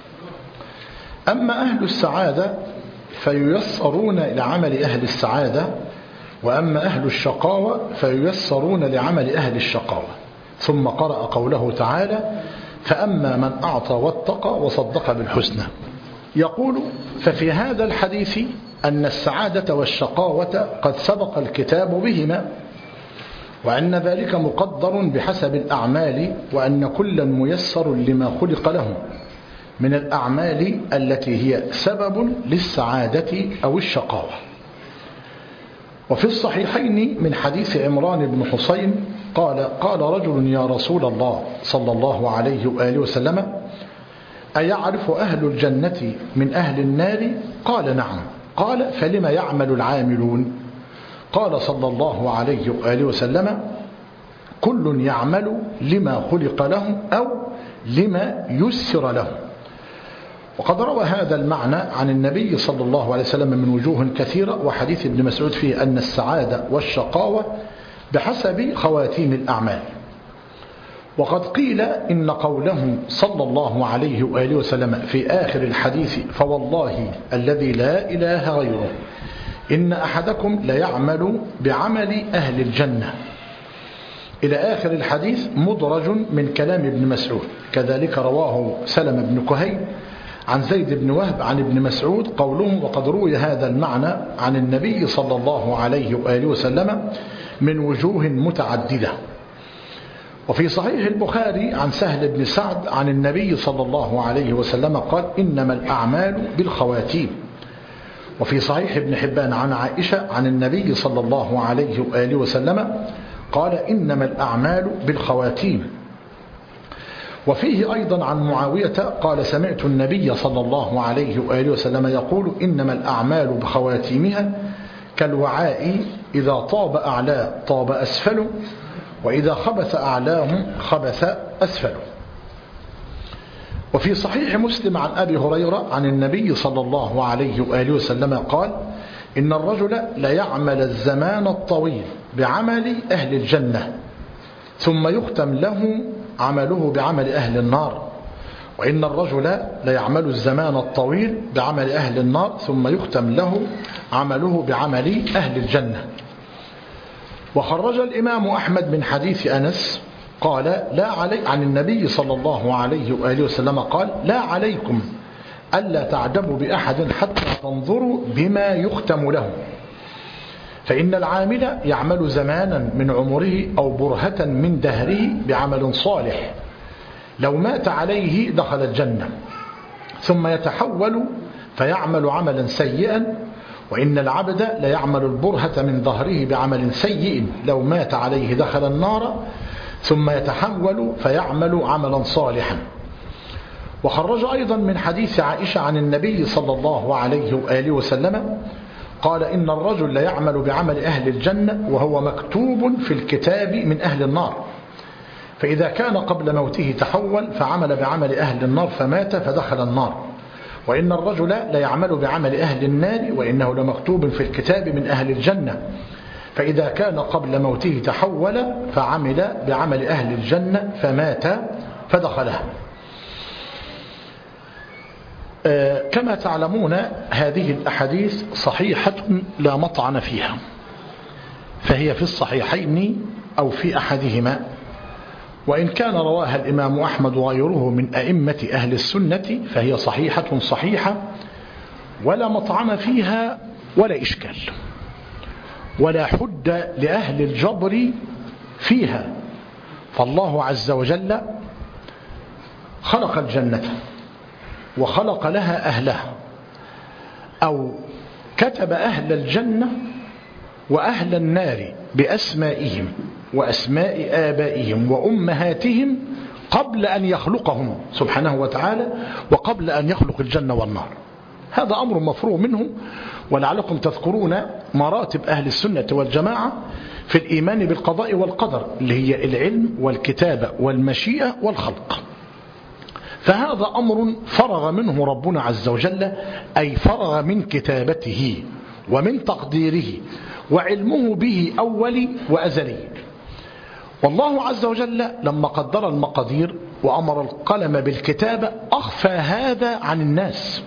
أما أهل السعادة فييسرون لعمل أهل السعادة، وأما أهل الشقاوة فييسرون لعمل أهل الشقاوة. ثم قرأ قوله تعالى: فأما من أعطى واتقى وصدق بالحسنى. يقول: ففي هذا الحديث أن السعادة والشقاوة قد سبق الكتاب بهما، وأن ذلك مقدر بحسب الأعمال، وأن كلا ميسر لما خلق له من الأعمال التي هي سبب للسعادة أو الشقاوة. وفي الصحيحين من حديث عمران بن حسين قال: قال رجل: يا رسول الله صلى الله عليه وآله وسلم، أيعرف أهل الجنة من أهل النار؟ قال: نعم. قال: فلم يعمل العاملون؟ قال صلى الله عليه وآله وسلم: كل يعمل لما خلق له أو لما يسر له. وقد روى هذا المعنى عن النبي صلى الله عليه وسلم من وجوه كثيرة، وحديث ابن مسعود فيه أن السعادة والشقاوة بحسب خواتيم الأعمال. وقد قيل إن قوله صلى الله عليه وآله وسلم في آخر الحديث: فوالله الذي لا إله غيره إن أحدكم ليعمل بعمل أهل الجنة، إلى آخر الحديث، مدرج من كلام ابن مسعود. كذلك رواه سلم بن كهيل عن زيد بن وهب عن ابن مسعود قوله: وقد روي هذا المعنى عن النبي صلى الله عليه وآله وسلم من وجوه متعددة. وفي صحيح البخاري عن سهل بن سعد عن النبي صلى الله عليه وسلم قال: إنما الأعمال بالخواتيم. وفي صحيح ابن حبان عن عائشة عن النبي صلى الله عليه وآله وسلم قال: إنما الأعمال بالخواتيم. وفيه أيضا عن معاوية قال: سمعت النبي صلى الله عليه وآله وسلم يقول: إنما الأعمال بخواتيمها كالوعاء، إذا طاب أعلاه طاب أسفله، وإذا خبث أعلاه خبث أسفله. وفي صحيح مسلم عن أبي هريرة عن النبي صلى الله عليه وآله وسلم قال: إن الرجل ليعمل الزمان الطويل بعمل أهل الجنة، ثم يختم له عمله بعمل أهل النار، وإن الرجل ليعمل الزمان الطويل بعمل أهل النار، ثم يختم له عمله بعمل أهل الجنة. وخرج الإمام أحمد من حديث أنس قال: لا علي عن النبي صلى الله عليه وآله وسلم قال: لا عليكم ألا تعجبوا بأحد حتى تنظروا بما يختم له، فإن العامل يعمل زمانا من عمره أو برهة من دهره بعمل صالح، لو مات عليه دخل الجنة، ثم يتحول فيعمل عملا سيئا، وإن العبد ليعمل البرهة من ظهره بعمل سيء، لو مات عليه دخل النار، ثم يتحول فيعمل عملا صالحا. وخرج أيضا من حديث عائشة عن النبي صلى الله عليه وآله وسلم قال: إن الرجل ليعمل بعمل أهل الجنة وهو مكتوب في الكتاب من أهل النار، فإذا كان قبل موته تحول فعمل بعمل أهل النار فمات فدخل النار، وإن الرجل لا يعمل بعمل أهل النار وإنه لمكتوب في الكتاب من أهل الجنة، فإذا كان قبل موته تحول فعمل بعمل أهل الجنة فمات فدخلها. كما تعلمون هذه الأحاديث صحيحة لا مطعن فيها، فهي في الصحيحين أو في أحدهما، وإن كان رواها الإمام أحمد وغيره من أئمة أهل السنة فهي صحيحة صحيحة ولا مطعن فيها ولا إشكال ولا حد لأهل الجبر فيها. فالله عز وجل خلق الجنة وخلق لها أهلها، أو كتب أهل الجنة وأهل النار بأسمائهم وأسماء آبائهم وأمهاتهم قبل أن يخلقهم سبحانه وتعالى وقبل أن يخلق الجنة والنار. هذا أمر مفروغ منه، ولعلكم تذكرون مراتب أهل السنة والجماعة في الإيمان بالقضاء والقدر اللي هي العلم والكتابة والمشيئة والخلق. فهذا أمر فرغ منه ربنا عز وجل، أي فرغ من كتابته ومن تقديره وعلمه به أولي وأزلي. والله عز وجل لما قدر المقادير وأمر القلم بالكتابة أخفى هذا عن الناس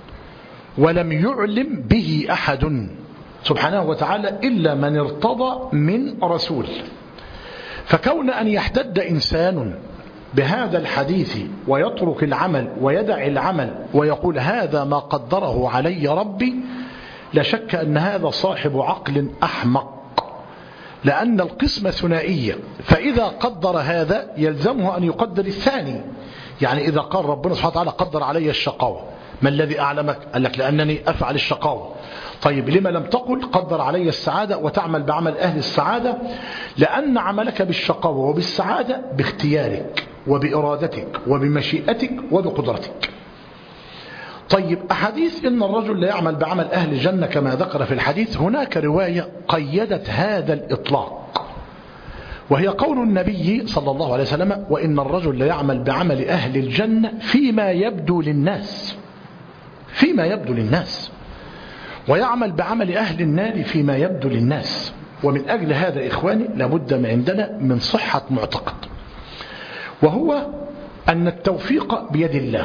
ولم يعلم به أحد سبحانه وتعالى إلا من ارتضى من رسول. فكون أن يحتد إنسان بهذا الحديث ويترك العمل ويدع العمل ويقول هذا ما قدره علي ربي، لا شك أن هذا صاحب عقل أحمق، لأن القسمة ثنائية، فإذا قدر هذا يلزمه أن يقدر الثاني. يعني إذا قال ربنا سبحانه وتعالى قدر علي الشقاوة، ما الذي أعلمك؟ قال لك لأنني أفعل الشقاوة. طيب لما لم تقل قدر علي السعادة وتعمل بعمل أهل السعادة؟ لأن عملك بالشقاوة وبالسعادة باختيارك وبإرادتك وبمشيئتك وبقدرتك. طيب أحاديث إن الرجل لا يعمل بعمل أهل الجنة كما ذكر في الحديث، هناك رواية قيدت هذا الإطلاق، وهي قول النبي صلى الله عليه وسلم وإن الرجل لا يعمل بعمل أهل الجنة فيما يبدو للناس، فيما يبدو للناس، ويعمل بعمل أهل النار فيما يبدو للناس. ومن أجل هذا إخواني لابد عندنا من صحة معتقد، وهو أن التوفيق بيد الله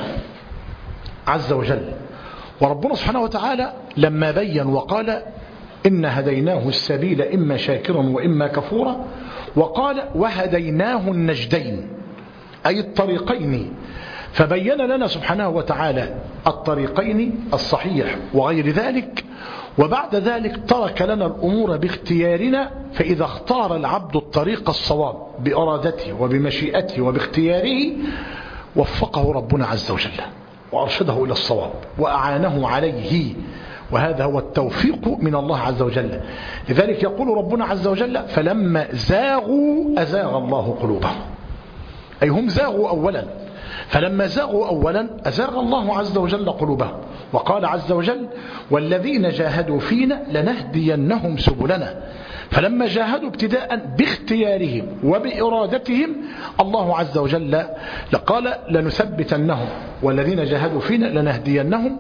عز وجل. وربنا سبحانه وتعالى لما بين وقال إن هديناه السبيل إما شاكرا وإما كفورا، وقال وهديناه النجدين، أي الطريقين، فبين لنا سبحانه وتعالى الطريقين الصحيح وغير ذلك، وبعد ذلك ترك لنا الأمور باختيارنا. فإذا اختار العبد الطريق الصواب بإرادته وبمشيئته وباختياره وفقه ربنا عز وجل وأرشده إلى الصواب وأعانه عليه، وهذا هو التوفيق من الله عز وجل. لذلك يقول ربنا عز وجل فلما زاغوا أزاغ الله قلوبهم، أي هم زاغوا أولا، فلما زاغوا أولا أزاغ الله عز وجل قلوبهم. وقال عز وجل والذين جاهدوا فينا لنهدينهم سبلنا، فلما جاهدوا ابتداء باختيارهم وبإرادتهم الله عز وجل قال لنثبتنهم، والذين جاهدوا فينا لنهدينهم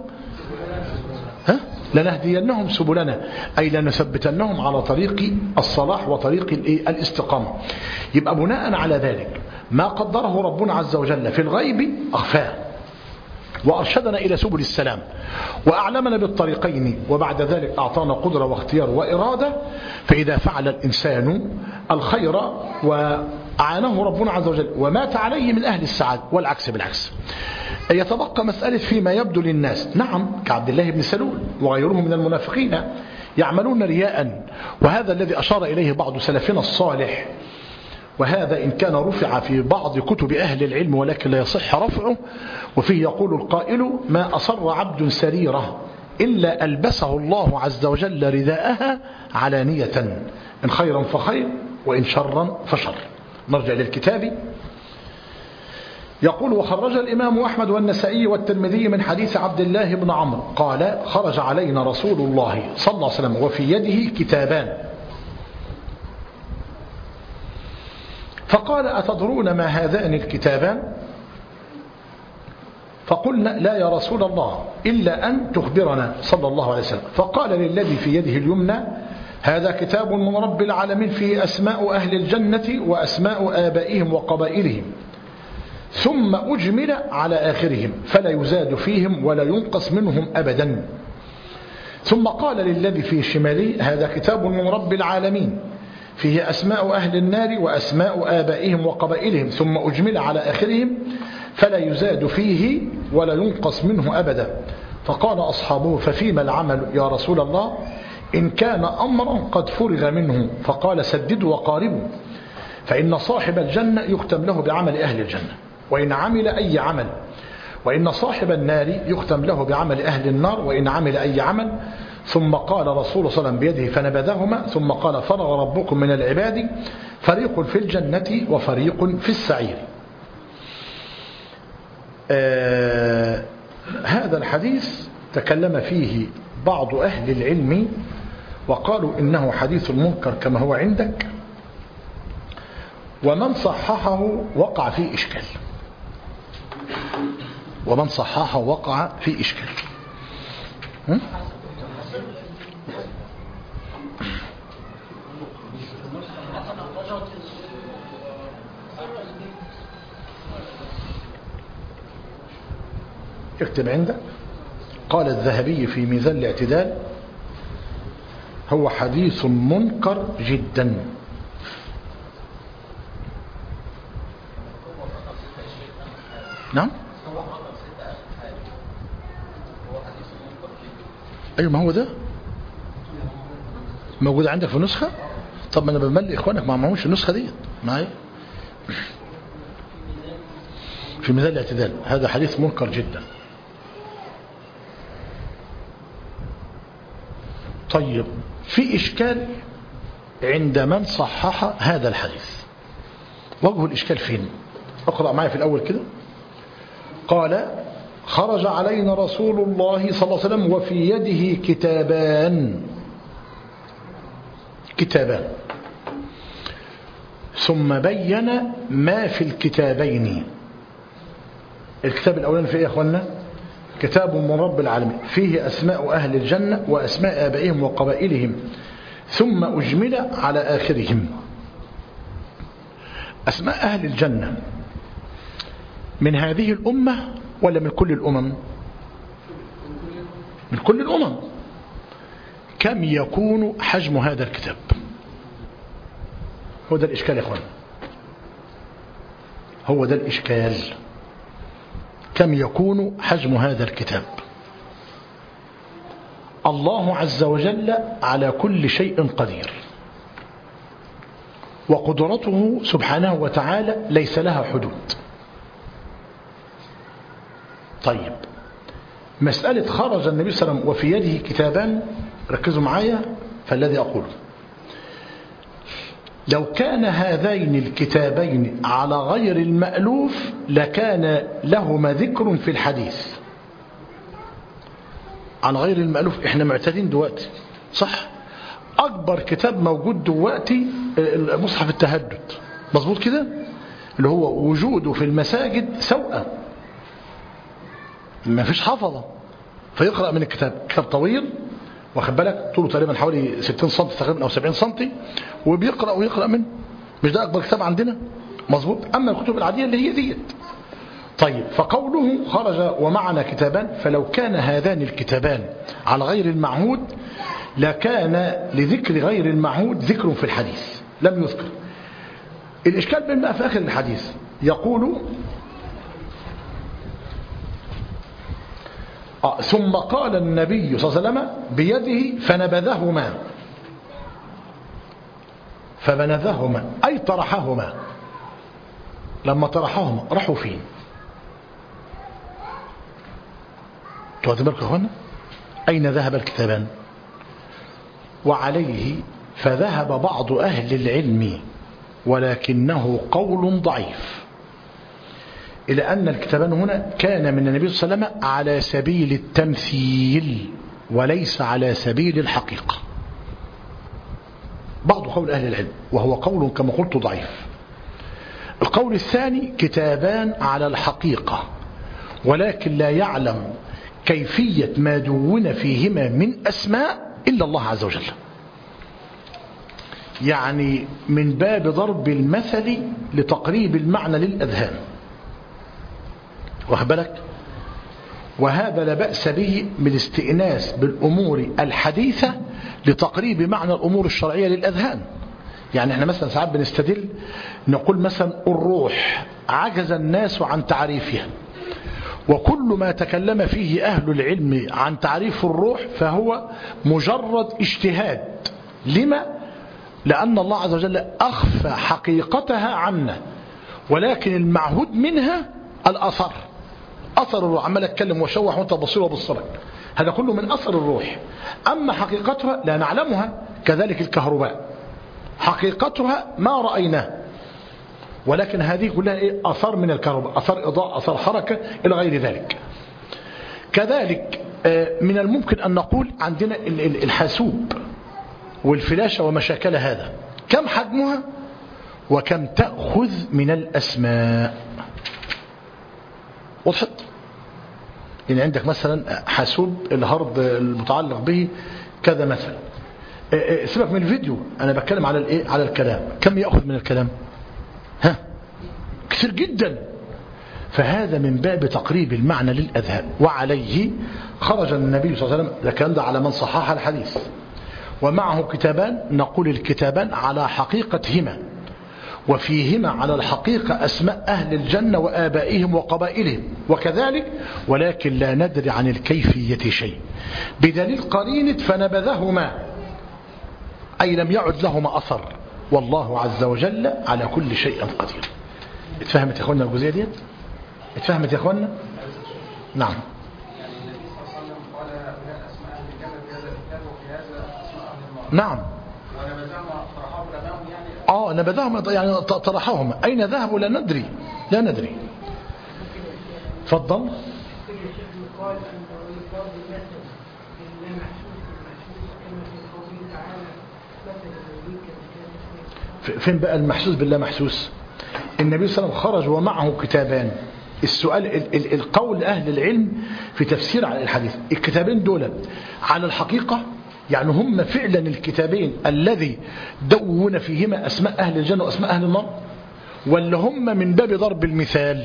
ها؟ لنهدينهم سبلنا، أي لنثبتنهم على طريق الصلاح وطريق الاستقامة. يبقى بناء على ذلك ما قدره ربنا عز وجل في الغيب أخفاه، وأرشدنا إلى سبل السلام وأعلمنا بالطريقين، وبعد ذلك أعطانا قدرة واختيار وإرادة. فإذا فعل الإنسان الخير وأعانه ربنا عز وجل ومات عليه من أهل السعادة، والعكس بالعكس. يتبقى مسألة فيما يبدو للناس، نعم كعبد الله بن سلول وغيره من المنافقين يعملون رياء، وهذا الذي أشار إليه بعض سلفنا الصالح، وهذا إن كان رفع في بعض كتب أهل العلم ولكن لا يصح رفعه. وفيه يقول القائل ما أصر عبد سريرة إلا ألبسه الله عز وجل رداءها علانية، إن خيرا فخير وإن شرا فشر. نرجع للكتاب. يقول وخرج الإمام أحمد والنسائي والترمذي من حديث عبد الله بن عمرو قال خرج علينا رسول الله صلى الله عليه وسلم وفي يده كتابان، فقال أتدرون ما هذان الكتابان؟ فقلنا لا يا رسول الله إلا أن تخبرنا صلى الله عليه وسلم. فقال للذي في يده اليمنى هذا كتاب من رب العالمين فيه أسماء أهل الجنة وأسماء آبائهم وقبائلهم ثم أجمل على آخرهم فلا يزاد فيهم ولا ينقص منهم أبدا. ثم قال للذي في شمالي هذا كتاب من رب العالمين فيه أسماء أهل النار وأسماء آبائهم وقبائلهم ثم أجمل على آخرهم فلا يزاد فيه ولا ينقص منه أبدا. فقال أصحابه ففيما العمل يا رسول الله إن كان أمرا قد فرغ منه؟ فقال سددوا وقاربوا فإن صاحب الجنة يختم له بعمل أهل الجنة وإن عمل أي عمل، وإن صاحب النار يختم له بعمل أهل النار وإن عمل أي عمل. ثم قال رسول الله صلى الله عليه وسلم بيده فنبذهما ثم قال فرغ ربكم من العباد فريق في الجنة وفريق في السعير. آه هذا الحديث تكلم فيه بعض أهل العلم وقالوا إنه حديث منكر كما هو عندك، ومن صححه وقع فيه إشكال ومن صححه وقع فيه إشكال. هم؟ اكتب عندك قال الذهبي في ميزان الاعتدال هو حديث منكر جدا. نعم ايوه ما هو ده موجود عندك في النسخة. طب ما انا بملي اخوانك ما معهمش النسخة دي معايا في ميزان الاعتدال. هذا حديث منكر جدا. طيب في إشكال عند من صحح هذا الحديث. وجه الإشكال فين؟ اقرأ معي في الأول كده. قال خرج علينا رسول الله صلى الله عليه وسلم وفي يده كتابان كتابان ثم بين ما في الكتابين. الكتاب الأولاني فيه يا أخوانا كتاب من رب العالمين فيه أسماء أهل الجنة وأسماء آبائهم وقبائلهم ثم أجمل على آخرهم. أسماء أهل الجنة من هذه الأمة ولا من كل الأمم؟ من كل الأمم. كم يكون حجم هذا الكتاب؟ هو ده الإشكال يا أخوان، هو ده الإشكال. كم يكون حجم هذا الكتاب؟ الله عز وجل على كل شيء قدير، وقدرته سبحانه وتعالى ليس لها حدود. طيب مسألة خرج النبي صلى الله عليه وسلم وفي يده كتابان، ركزوا معايا فالذي أقوله. لو كان هذين الكتابين على غير المألوف لكان لهما ذكر في الحديث. عن غير المألوف احنا معتادين دلوقتي صح؟ أكبر كتاب موجود دلوقتي مصحف التهجد، مظبوط كده، اللي هو وجوده في المساجد سوءة، ما فيش حفظة فيقرأ من الكتاب. كتاب طويل واخد بالك، طوله تقريبا حوالي ستين سم تقريبا او سبعين سم، وبيقرأ ويقرأ منه. مش ده اكبر كتاب عندنا؟ مظبوط. اما الكتب العادية اللي هي ديت. طيب فقوله خرج ومعنا كتابان، فلو كان هذان الكتابان على غير المعهود لكان لذكر غير المعهود ذكر في الحديث لم يذكر. الاشكال بين في اخر الحديث يقول آه ثم قال النبي صلى الله عليه وسلم بيده فنبذهما، فبنذهما أي طرحهما. لما طرحهما راحوا فين؟ تواجد بالك يا اخوانا؟ أين ذهب الكتابان؟ وعليه فذهب بعض أهل العلم ولكنه قول ضعيف إلى أن الكتابان هنا كان من النبي صلى الله عليه وسلم على سبيل التمثيل وليس على سبيل الحقيقة. بعض قول أهل العلم وهو قول كما قلت ضعيف. القول الثاني كتابان على الحقيقة ولكن لا يعلم كيفية ما دون فيهما من أسماء إلا الله عز وجل. يعني من باب ضرب المثل لتقريب المعنى للأذهان، واخد بالك؟ وهذا لا بأس به من الاستئناس بالأمور الحديثة لتقريب معنى الأمور الشرعية للأذهان. يعني احنا مثلا ساعات بنستدل نقول مثلا الروح عجز الناس عن تعريفها، وكل ما تكلم فيه أهل العلم عن تعريف الروح فهو مجرد اجتهاد. لما؟ لأن الله عز وجل أخفى حقيقتها عنا، ولكن المعهود منها الأثر. أثر الروح عمال أتكلم وشوح وانت بصير وبصرك، هذا كله من أثر الروح. أما حقيقتها لا نعلمها، كذلك الكهرباء حقيقتها ما رأيناه، ولكن هذه كلها إيه؟ أثر من الكهرباء، أثر إضاءة، أثر حركة إلى غير ذلك. كذلك من الممكن أن نقول عندنا الحاسوب والفلاشة ومشاكل هذا، كم حجمها وكم تأخذ من الأسماء؟ وضحت؟ يعني عندك مثلا حاسوب الهارد المتعلق به كذا مثلا، سيبك من الفيديو، أنا بتكلم على الإيه؟ على الكلام، كم يأخذ من الكلام؟ ها؟ كثير جدا. فهذا من باب تقريب المعنى للأذهان، وعليه خرج النبي صلى الله عليه وسلم، لكن ده على من صحح الحديث، ومعه كتابان، نقول الكتابان على حقيقتهما، وفيهما على الحقيقة أسماء أهل الجنة وآبائهم وقبائلهم، وكذلك ولكن لا ندري عن الكيفية شيء، بدليل قرينة فنبذهما، أي لم يعد لهما أثر، والله عز وجل على كل شيء قدير. اتفهمت يا أخوانا الجزئية ديت؟ اتفهمت يا أخوانا؟ نعم. نعم. اه نبذهم يعني طرحهم، اين ذهبوا لا ندري، لا ندري. تفضل. فين بقى المحسوس بالله محسوس؟ النبي صلى الله عليه وسلم خرج ومعه كتابان. السؤال القول أهل العلم في تفسير على الحديث، الكتابين دول على الحقيقة، يعني هم فعلا الكتابين الذي دون فيهما أسماء أهل الجنة وأسماء أهل النار، ولا هم من باب ضرب المثال؟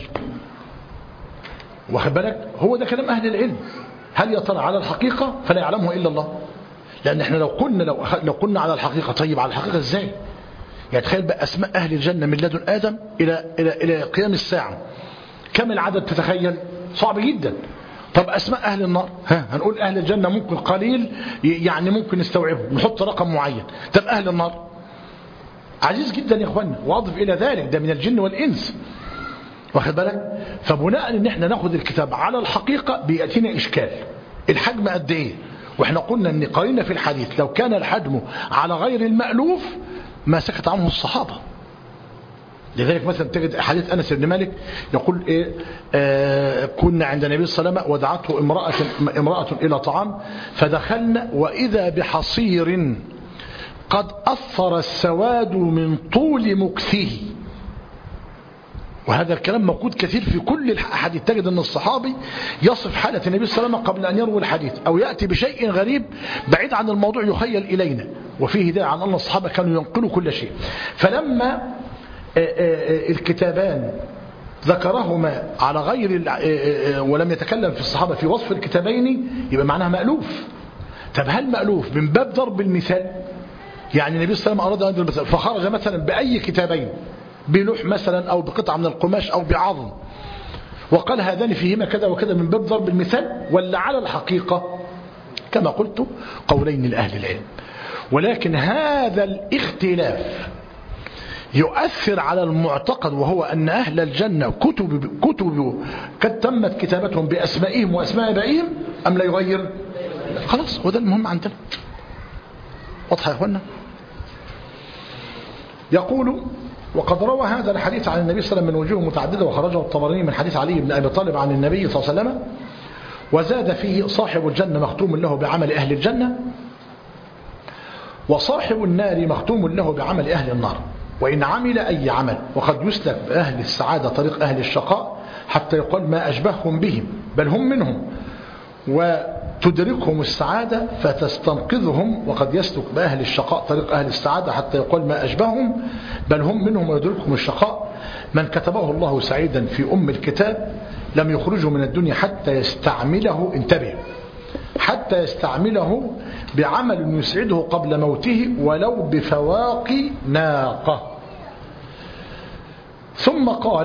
واخد بالك؟ هو ده كلام أهل العلم. هل يا ترى على الحقيقة فلا يعلمه إلا الله؟ لأن احنا لو قلنا لو, لو قلنا على الحقيقة، طيب على الحقيقة ازاي؟ يعني تخيل بقى أسماء أهل الجنة من لدن آدم إلى, إلى, إلى قيام الساعة، كم العدد تتخيل؟ صعب جدا. طب أسماء أهل النار، ها هنقول أهل الجنة ممكن قليل، يعني ممكن نستوعبه، نحط رقم معين. طب أهل النار عزيز جدا يا اخوانا، واضف إلى ذلك ده من الجن والإنس، واخد بالك؟ فبناء ان احنا ناخد الكتاب على الحقيقة بيأتينا إشكال. الحجم قد ايه؟ واحنا قلنا ان قرينا في الحديث لو كان الحجم على غير المألوف ما سكت عنه الصحابة. لذلك مثلا تجد حديث أنس بن مالك يقول إيه، آه كنا عند النبي صلى الله عليه وسلم ودعته امرأة, امرأة إلى طعام فدخلنا وإذا بحصير قد أثر السواد من طول مكثه. وهذا الكلام موجود كثير في كل الحديث. تجد أن الصحابي يصف حالة النبي صلى الله عليه وسلم قبل أن يروي الحديث، أو يأتي بشيء غريب بعيد عن الموضوع يخيل إلينا، وفيه داعي عن أن الصحابة كانوا ينقلوا كل شيء. فلما الكتابان ذكرهما على غير ولم يتكلم في الصحابة في وصف الكتابين، يبقى معناها مألوف. طب هل مألوف من باب ضرب المثال؟ يعني النبي صلى الله عليه وسلم أراد أن يضرب المثال فخرج مثلا بأي كتابين، بلوح مثلا أو بقطعة من القماش أو بعظم، وقال هذان فيهما كذا وكذا، من باب ضرب المثال ولا على الحقيقة؟ كما قلت قولين لأهل العلم، ولكن هذا الاختلاف يؤثر على المعتقد، وهو أن أهل الجنة كتب كتب قد تمت كتابتهم بأسمائهم وأسماء آبائهم أم لا يغير؟ خلاص هو ده المهم عندنا. واضح يا أخوانا؟ يقول وقد روى هذا الحديث عن النبي صلى الله عليه وسلم من وجوه متعددة، وخرجه الطبراني من حديث علي بن أبي طالب عن النبي صلى الله عليه وسلم، وزاد فيه صاحب الجنة مختوم له بعمل أهل الجنة، وصاحب النار مختوم له بعمل أهل النار. وإن عمل أي عمل. وقد يسلك بأهل السعادة طريق أهل الشقاء حتى يقال ما أشبههم بهم بل هم منهم، وتدركهم السعادة فتستنقذهم. وقد يسلك بأهل الشقاء طريق أهل السعادة حتى يقال ما أشبههم بل هم منهم ويدركهم الشقاء. من كتبه الله سعيدا في أم الكتاب لم يخرجه من الدنيا حتى يستعمله، انتبه، حتى يستعمله بعمل يسعده قبل موته ولو بفواق ناقة. ثم قال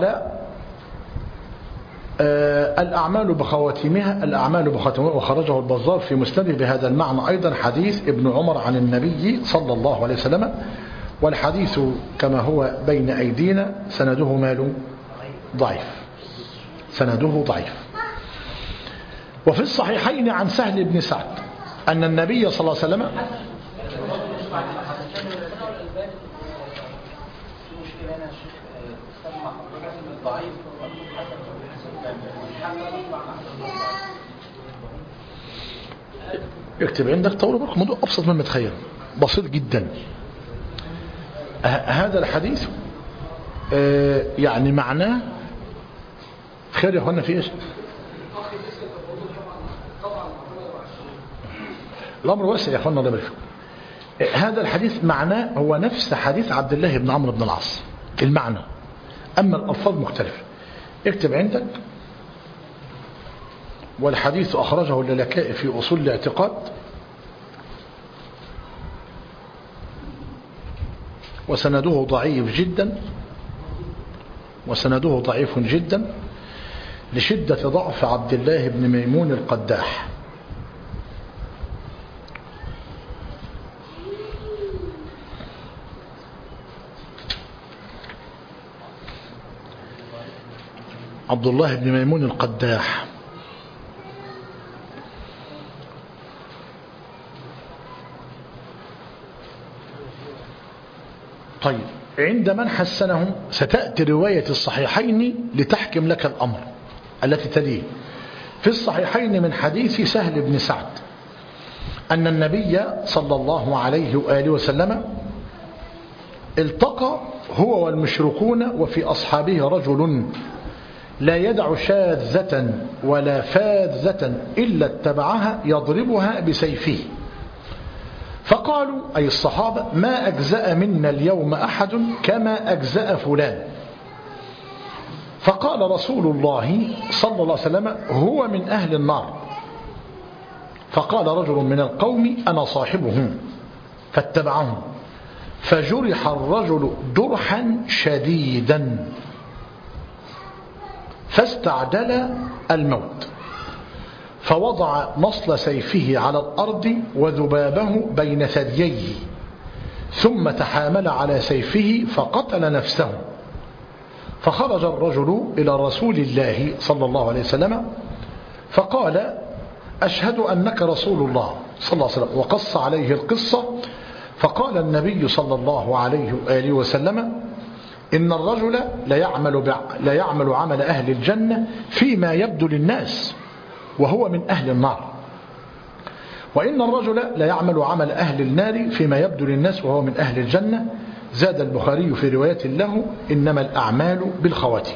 آه الأعمال بخواتيمها، الأعمال بخواتيمها. وخرجه البزار في مسنده بهذا المعنى أيضا حديث ابن عمر عن النبي صلى الله عليه وسلم. والحديث كما هو بين أيدينا سنده ماله ضعيف، سنده ضعيف. وفي الصحيحين عن سهل بن سعد أن النبي صلى الله عليه وسلم اكتب عندك طول بالك، موضوع أبسط مما تخيل، بسيط جدا. هذا الحديث يعني معناه خير يا اخوانا في ايش؟ الأمر واسع يا اخوانا الله يبارك فيكم. هذا الحديث معناه هو نفس حديث عبد الله بن عمرو بن العاص المعنى، أما الألفاظ مختلفة. اكتب عندك والحديث أخرجه اللالكائي في أصول الاعتقاد وسنده ضعيف جدا، وسنده ضعيف جدا لشدة ضعف عبد الله بن ميمون القداح. عبد الله بن ميمون القداح طيب، عند من حسنهم ستأتي رواية الصحيحين لتحكم لك الأمر التي تليه. في الصحيحين من حديث سهل بن سعد أن النبي صلى الله عليه وآله وسلم التقى هو والمشركون وفي أصحابه رجل لا يدع شاذة ولا فاذة إلا اتبعها يضربها بسيفه، فقالوا أي الصحابة ما أجزأ منا اليوم أحد كما أجزأ فلان. فقال رسول الله صلى الله عليه وسلم هو من أهل النار. فقال رجل من القوم أنا صاحبه فاتبعهم، فجرح الرجل جرحا شديدا فاستعجل الموت، فوضع نصل سيفه على الأرض وذبابه بين ثدييه، ثم تحامل على سيفه فقتل نفسه. فخرج الرجل إلى رسول الله صلى الله عليه وسلم فقال أشهد أنك رسول الله صلى الله عليه وسلم، وقص عليه القصة. فقال النبي صلى الله عليه وآله وسلم إن الرجل لا يعمل, لا يعمل عمل أهل الجنة فيما يبدو للناس وهو من أهل النار، وإن الرجل لا يعمل عمل أهل النار فيما يبدو للناس وهو من أهل الجنة. زاد البخاري في رواية له إنما الأعمال بالخواتيم.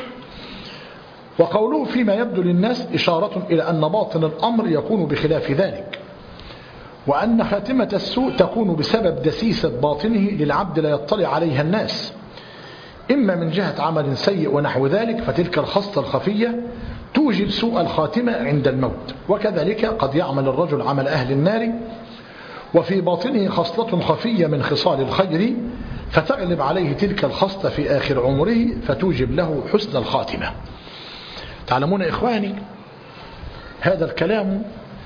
وقوله فيما يبدو للناس إشارة إلى أن باطن الأمر يكون بخلاف ذلك، وأن خاتمة السوء تكون بسبب دسيسة باطنه للعبد لا يطلع عليها الناس، إما من جهة عمل سيء ونحو ذلك، فتلك الخصلة الخفية توجب سوء الخاتمة عند الموت. وكذلك قد يعمل الرجل عمل أهل النار وفي باطنه خصلة خفية من خصال الخير، فتغلب عليه تلك الخصلة في آخر عمره فتوجب له حسن الخاتمة. تعلمون إخواني هذا الكلام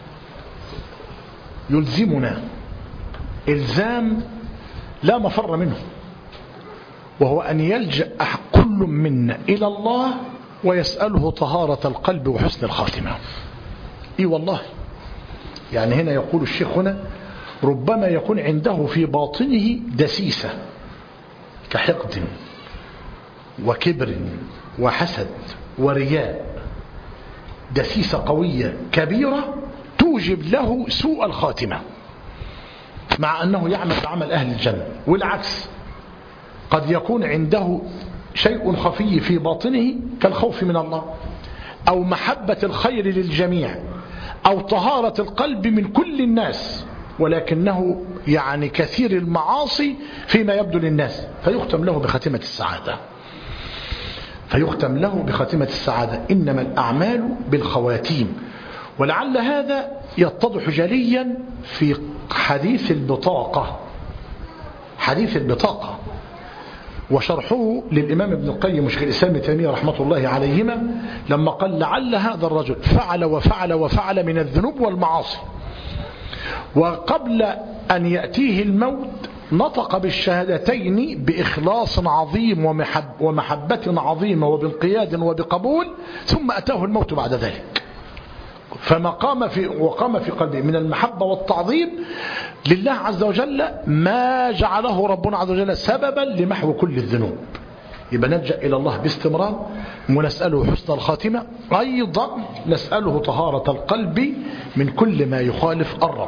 يلزمنا إلزام لا مفر منه، وهو أن يلجأ كل منا إلى الله ويسأله طهارة القلب وحسن الخاتمة. إي والله، يعني هنا يقول الشيخ هنا ربما يكون عنده في باطنه دسيسة كحقد وكبر وحسد ورياء، دسيسة قوية كبيرة توجب له سوء الخاتمة، مع أنه يعمل عمل أهل الجنة. والعكس قد يكون عنده شيء خفي في باطنه كالخوف من الله، أو محبة الخير للجميع، أو طهارة القلب من كل الناس، ولكنه يعني كثير المعاصي فيما يبدو للناس، فيختم له بختمة السعادة فيختم له بختمة السعادة. إنما الأعمال بالخواتيم. ولعل هذا يتضح جليا في حديث البطاقة حديث البطاقة وشرحه للإمام ابن القيم وشيخ الإسلام ابن تيمية رحمة الله عليهما، لما قال لعل هذا الرجل فعل وفعل وفعل من الذنوب والمعاصي، وقبل أن يأتيه الموت نطق بالشهادتين بإخلاص عظيم ومحب ومحبة عظيمة وبانقياد وبقبول، ثم أتاه الموت بعد ذلك، فما قام في وقام في قلبه من المحبة والتعظيم لله عز وجل ما جعله ربنا عز وجل سببا لمحو كل الذنوب. يبقى نلجأ إلى الله باستمرار ونسأله حسن الخاتمة، أيضا نسأله طهارة القلب من كل ما يخالف الرب.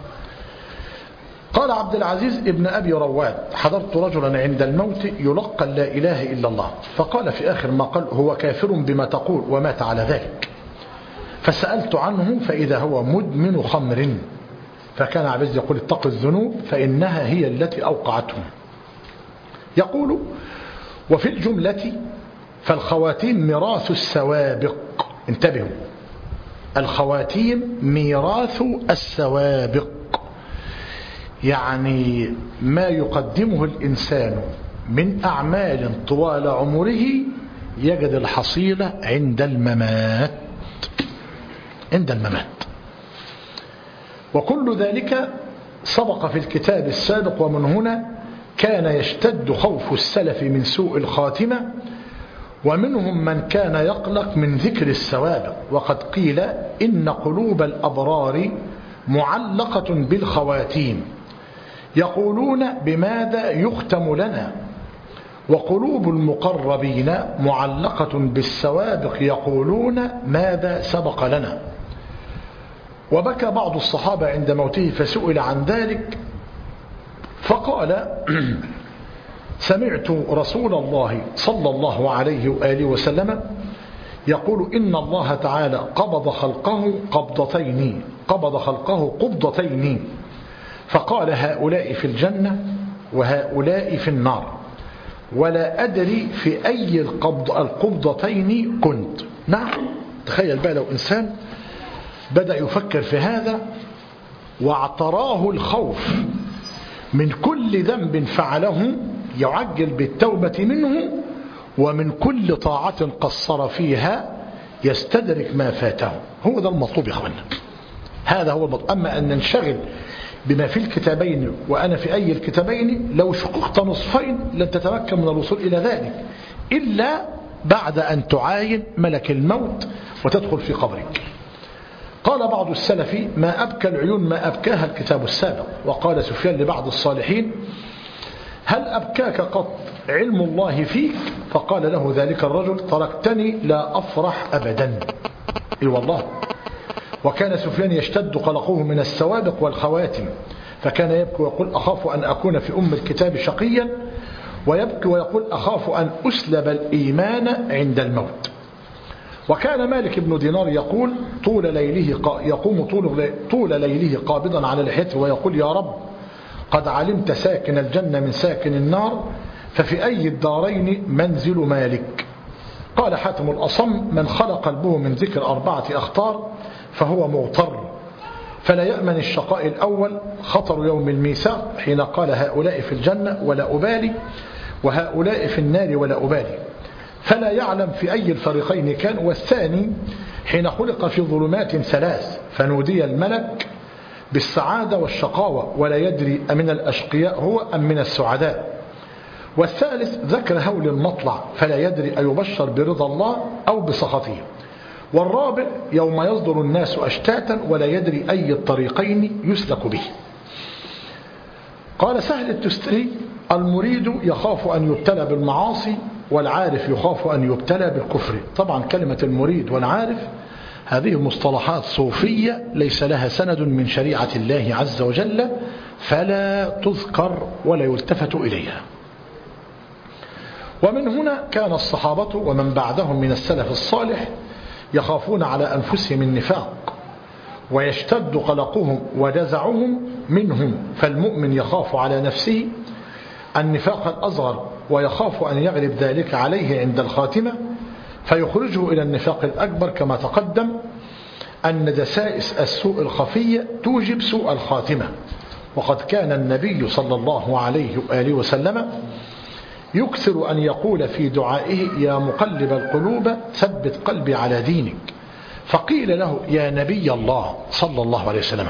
قال عبد العزيز ابن أبي رواد: حضرت رجلا عند الموت يلقى لا إله إلا الله، فقال في آخر ما قال: هو كافر بما تقول، ومات على ذلك. فسألت عنه فإذا هو مدمن خمر، فكان عبد يقول: اتقوا الذنوب فإنها هي التي أوقعتهم. يقول: وفي الجملة فالخواتيم ميراث السوابق. انتبهوا، الخواتيم ميراث السوابق، يعني ما يقدمه الإنسان من أعمال طوال عمره يجد الحصيلة عند الممات عند الممات وكل ذلك سبق في الكتاب السابق. ومن هنا كان يشتد خوف السلف من سوء الخاتمة، ومنهم من كان يقلق من ذكر السوابق. وقد قيل إن قلوب الأبرار معلقة بالخواتيم، يقولون بماذا يختم لنا، وقلوب المقربين معلقة بالسوابق، يقولون ماذا سبق لنا. وبكى بعض الصحابة عند موته فسئل عن ذلك فقال: سمعت رسول الله صلى الله عليه وآله وسلم يقول: إن الله تعالى قبض خلقه قبضتين قبض خلقه قبضتين فقال: هؤلاء في الجنة وهؤلاء في النار، ولا أدري في أي القبض القبضتين كنت. نعم، تخيل بقى لو إنسان بدأ يفكر في هذا واعتراه الخوف من كل ذنب فعله يعجل بالتوبة منه، ومن كل طاعة قصر فيها يستدرك ما فاته. هو ده المطلوب يا أخوانا، هذا هو المطلوب. أما أن ننشغل بما في الكتابين وأنا في أي الكتابين، لو شققت نصفين لن تتمكن من الوصول إلى ذلك إلا بعد أن تعاين ملك الموت وتدخل في قبرك. قال بعض السلف: ما أبكى العيون ما أبكاها الكتاب السابق. وقال سفيان لبعض الصالحين: هل أبكاك قط علم الله فيك؟ فقال له ذلك الرجل: تركتني لا أفرح أبدا. إي والله. وكان سفيان يشتد قلقه من السوابق والخواتم، فكان يبكي ويقول: أخاف أن أكون في أم الكتاب شقيا، ويبكي ويقول: أخاف أن أسلب الإيمان عند الموت. وكان مالك بن دينار يقول: طول ليله يقوم طول, طول ليله قابضا على لحيته ويقول: يا رب، قد علمت ساكن الجنة من ساكن النار، ففي أي الدارين منزل مالك؟ قال حاتم الأصم: من خلق قلبه من ذكر أربعة أخطار فهو مغتر، فلا يأمن الشقاء الأول خطر يوم الميثاق، حين قال: هؤلاء في الجنة ولا أبالي، وهؤلاء في النار ولا أبالي، فلا يعلم في أي الفريقين كان. والثاني حين خلق في ظلمات ثلاث فنودي الملك بالسعادة والشقاوة، ولا يدري أمن الأشقياء هو أم من السعداء. والثالث ذكر هول المطلع، فلا يدري أيبشر برضا الله أو بسخطه. والرابع يوم يصدر الناس أشتاتا، ولا يدري أي الطريقين يسلك به. قال سهل التستري: المريد يخاف أن يبتلى بالمعاصي، والعارف يخاف أن يبتلى بالكفر. طبعا كلمة المريد والعارف هذه مصطلحات صوفية ليس لها سند من شريعة الله عز وجل، فلا تذكر ولا يلتفت إليها. ومن هنا كان الصحابة ومن بعدهم من السلف الصالح يخافون على أنفسهم النفاق ويشتد قلقهم وجزعهم منهم، فالمؤمن يخاف على نفسه النفاق الأصغر ويخاف أن يغلب ذلك عليه عند الخاتمة فيخرجه إلى النفاق الأكبر، كما تقدم أن دسائس السوء الخفية توجب سوء الخاتمة. وقد كان النبي صلى الله عليه وآله وسلم يكثر أن يقول في دعائه: يا مقلب القلوب ثبت قلبي على دينك. فقيل له: يا نبي الله صلى الله عليه وسلم،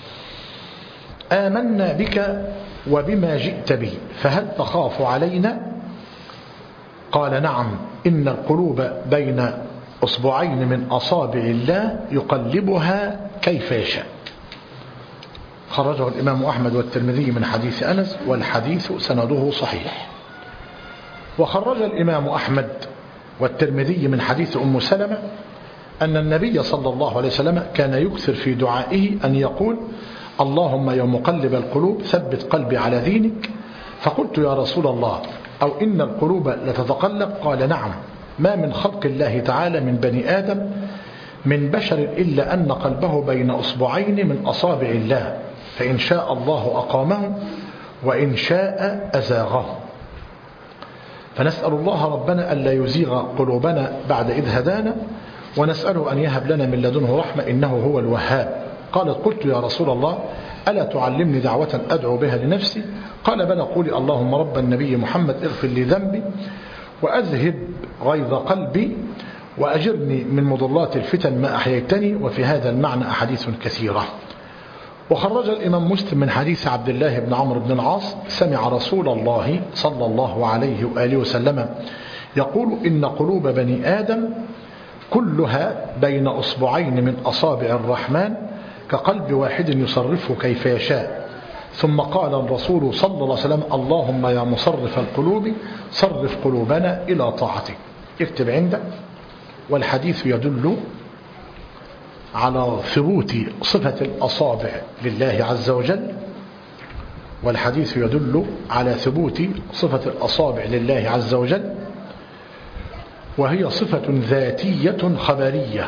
آمنا بك وبما جئت به، فهل تخاف علينا؟ قال: نعم، إن القلوب بين أصبعين من أصابع الله يقلبها كيف يشاء. خرجه الإمام أحمد والترمذي من حديث أنس، والحديث سنده صحيح. وخرج الإمام أحمد والترمذي من حديث أم سلمة أن النبي صلى الله عليه وسلم كان يكثر في دعائه أن يقول: اللهم يا مقلب القلوب ثبت قلبي على دينك. فقلت: يا رسول الله، أو إن القلوب لتتقلب؟ قال: نعم، ما من خلق الله تعالى من بني آدم من بشر إلا أن قلبه بين أصبعين من أصابع الله، فإن شاء الله أقامه وإن شاء أزاغه. فنسأل الله ربنا ألا يزيغ قلوبنا بعد إذ هدانا، ونسأله أن يهب لنا من لدنه رحمة إنه هو الوهاب. قالت: قلت: يا رسول الله، ألا تعلمني دعوة أدعو بها لنفسي؟ قال: بلى، قولي: اللهم رب النبي محمد اغفر لي ذنبي وأذهب غيظ قلبي وأجرني من مضلات الفتن ما أحييتني. وفي هذا المعنى أحاديث كثيرة. وخرج الإمام مسلم من حديث عبد الله بن عمرو بن العاص: سمع رسول الله صلى الله عليه وآله وسلم يقول: إن قلوب بني آدم كلها بين أصبعين من أصابع الرحمن كقلب واحد يصرفه كيف يشاء. ثم قال الرسول صلى الله عليه وسلم: اللهم يا مصرف القلوب صرف قلوبنا إلى طاعتك. اكتب عندك. والحديث يدل على ثبوت صفة الأصابع لله عز وجل، والحديث يدل على ثبوت صفة الأصابع لله عز وجل، وهي صفة ذاتية خبرية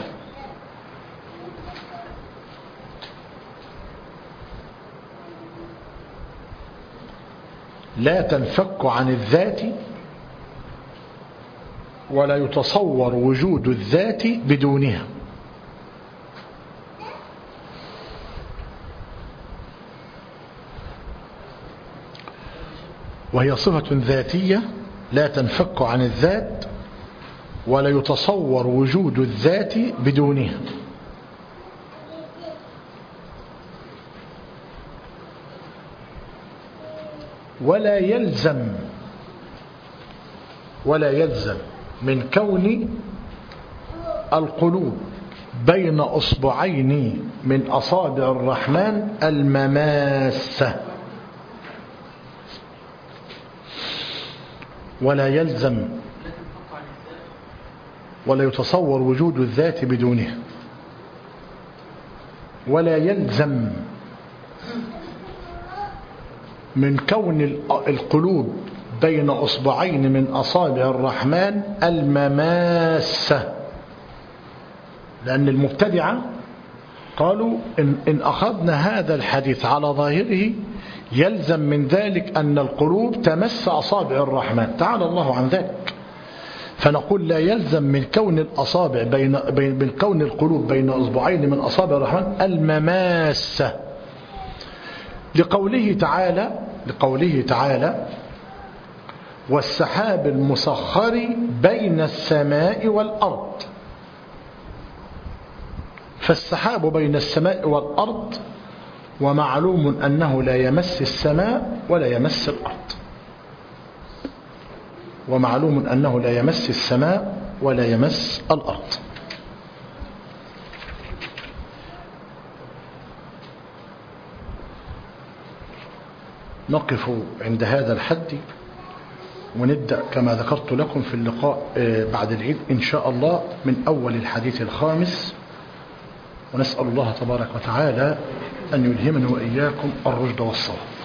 لا تنفك عن الذات، ولا يتصور وجود الذات بدونها. وهي صفة ذاتية لا تنفك عن الذات، ولا يتصور وجود الذات بدونها. ولا يلزم ولا يلزم من كون القلوب بين أصبعين من أصابع الرحمن المماسة، ولا يلزم ولا يتصور وجود الذات بدونها. ولا يلزم من كون القلوب بين أصبعين من أصابع الرحمن المماسة، لأن المبتدعة قالوا إن, إن أخذنا هذا الحديث على ظاهره يلزم من ذلك أن القلوب تمس أصابع الرحمن، تعالى الله عن ذلك. فنقول لا يلزم من كون الأصابع بين, بين من كون القلوب بين أصبعين من أصابع الرحمن المماسة، لقوله تعالى لقوله تعالى والسحاب المسخر بين السماء والأرض. فالسحاب بين السماء والأرض، ومعلوم أنه لا يمس السماء ولا يمس الأرض ومعلوم أنه لا يمس السماء ولا يمس الأرض. نقف عند هذا الحد، ونبدأ كما ذكرت لكم في اللقاء بعد العيد إن شاء الله من أول الحديث الخامس. ونسأل الله تبارك وتعالى أن يلهمنا وإياكم الرشد والصواب.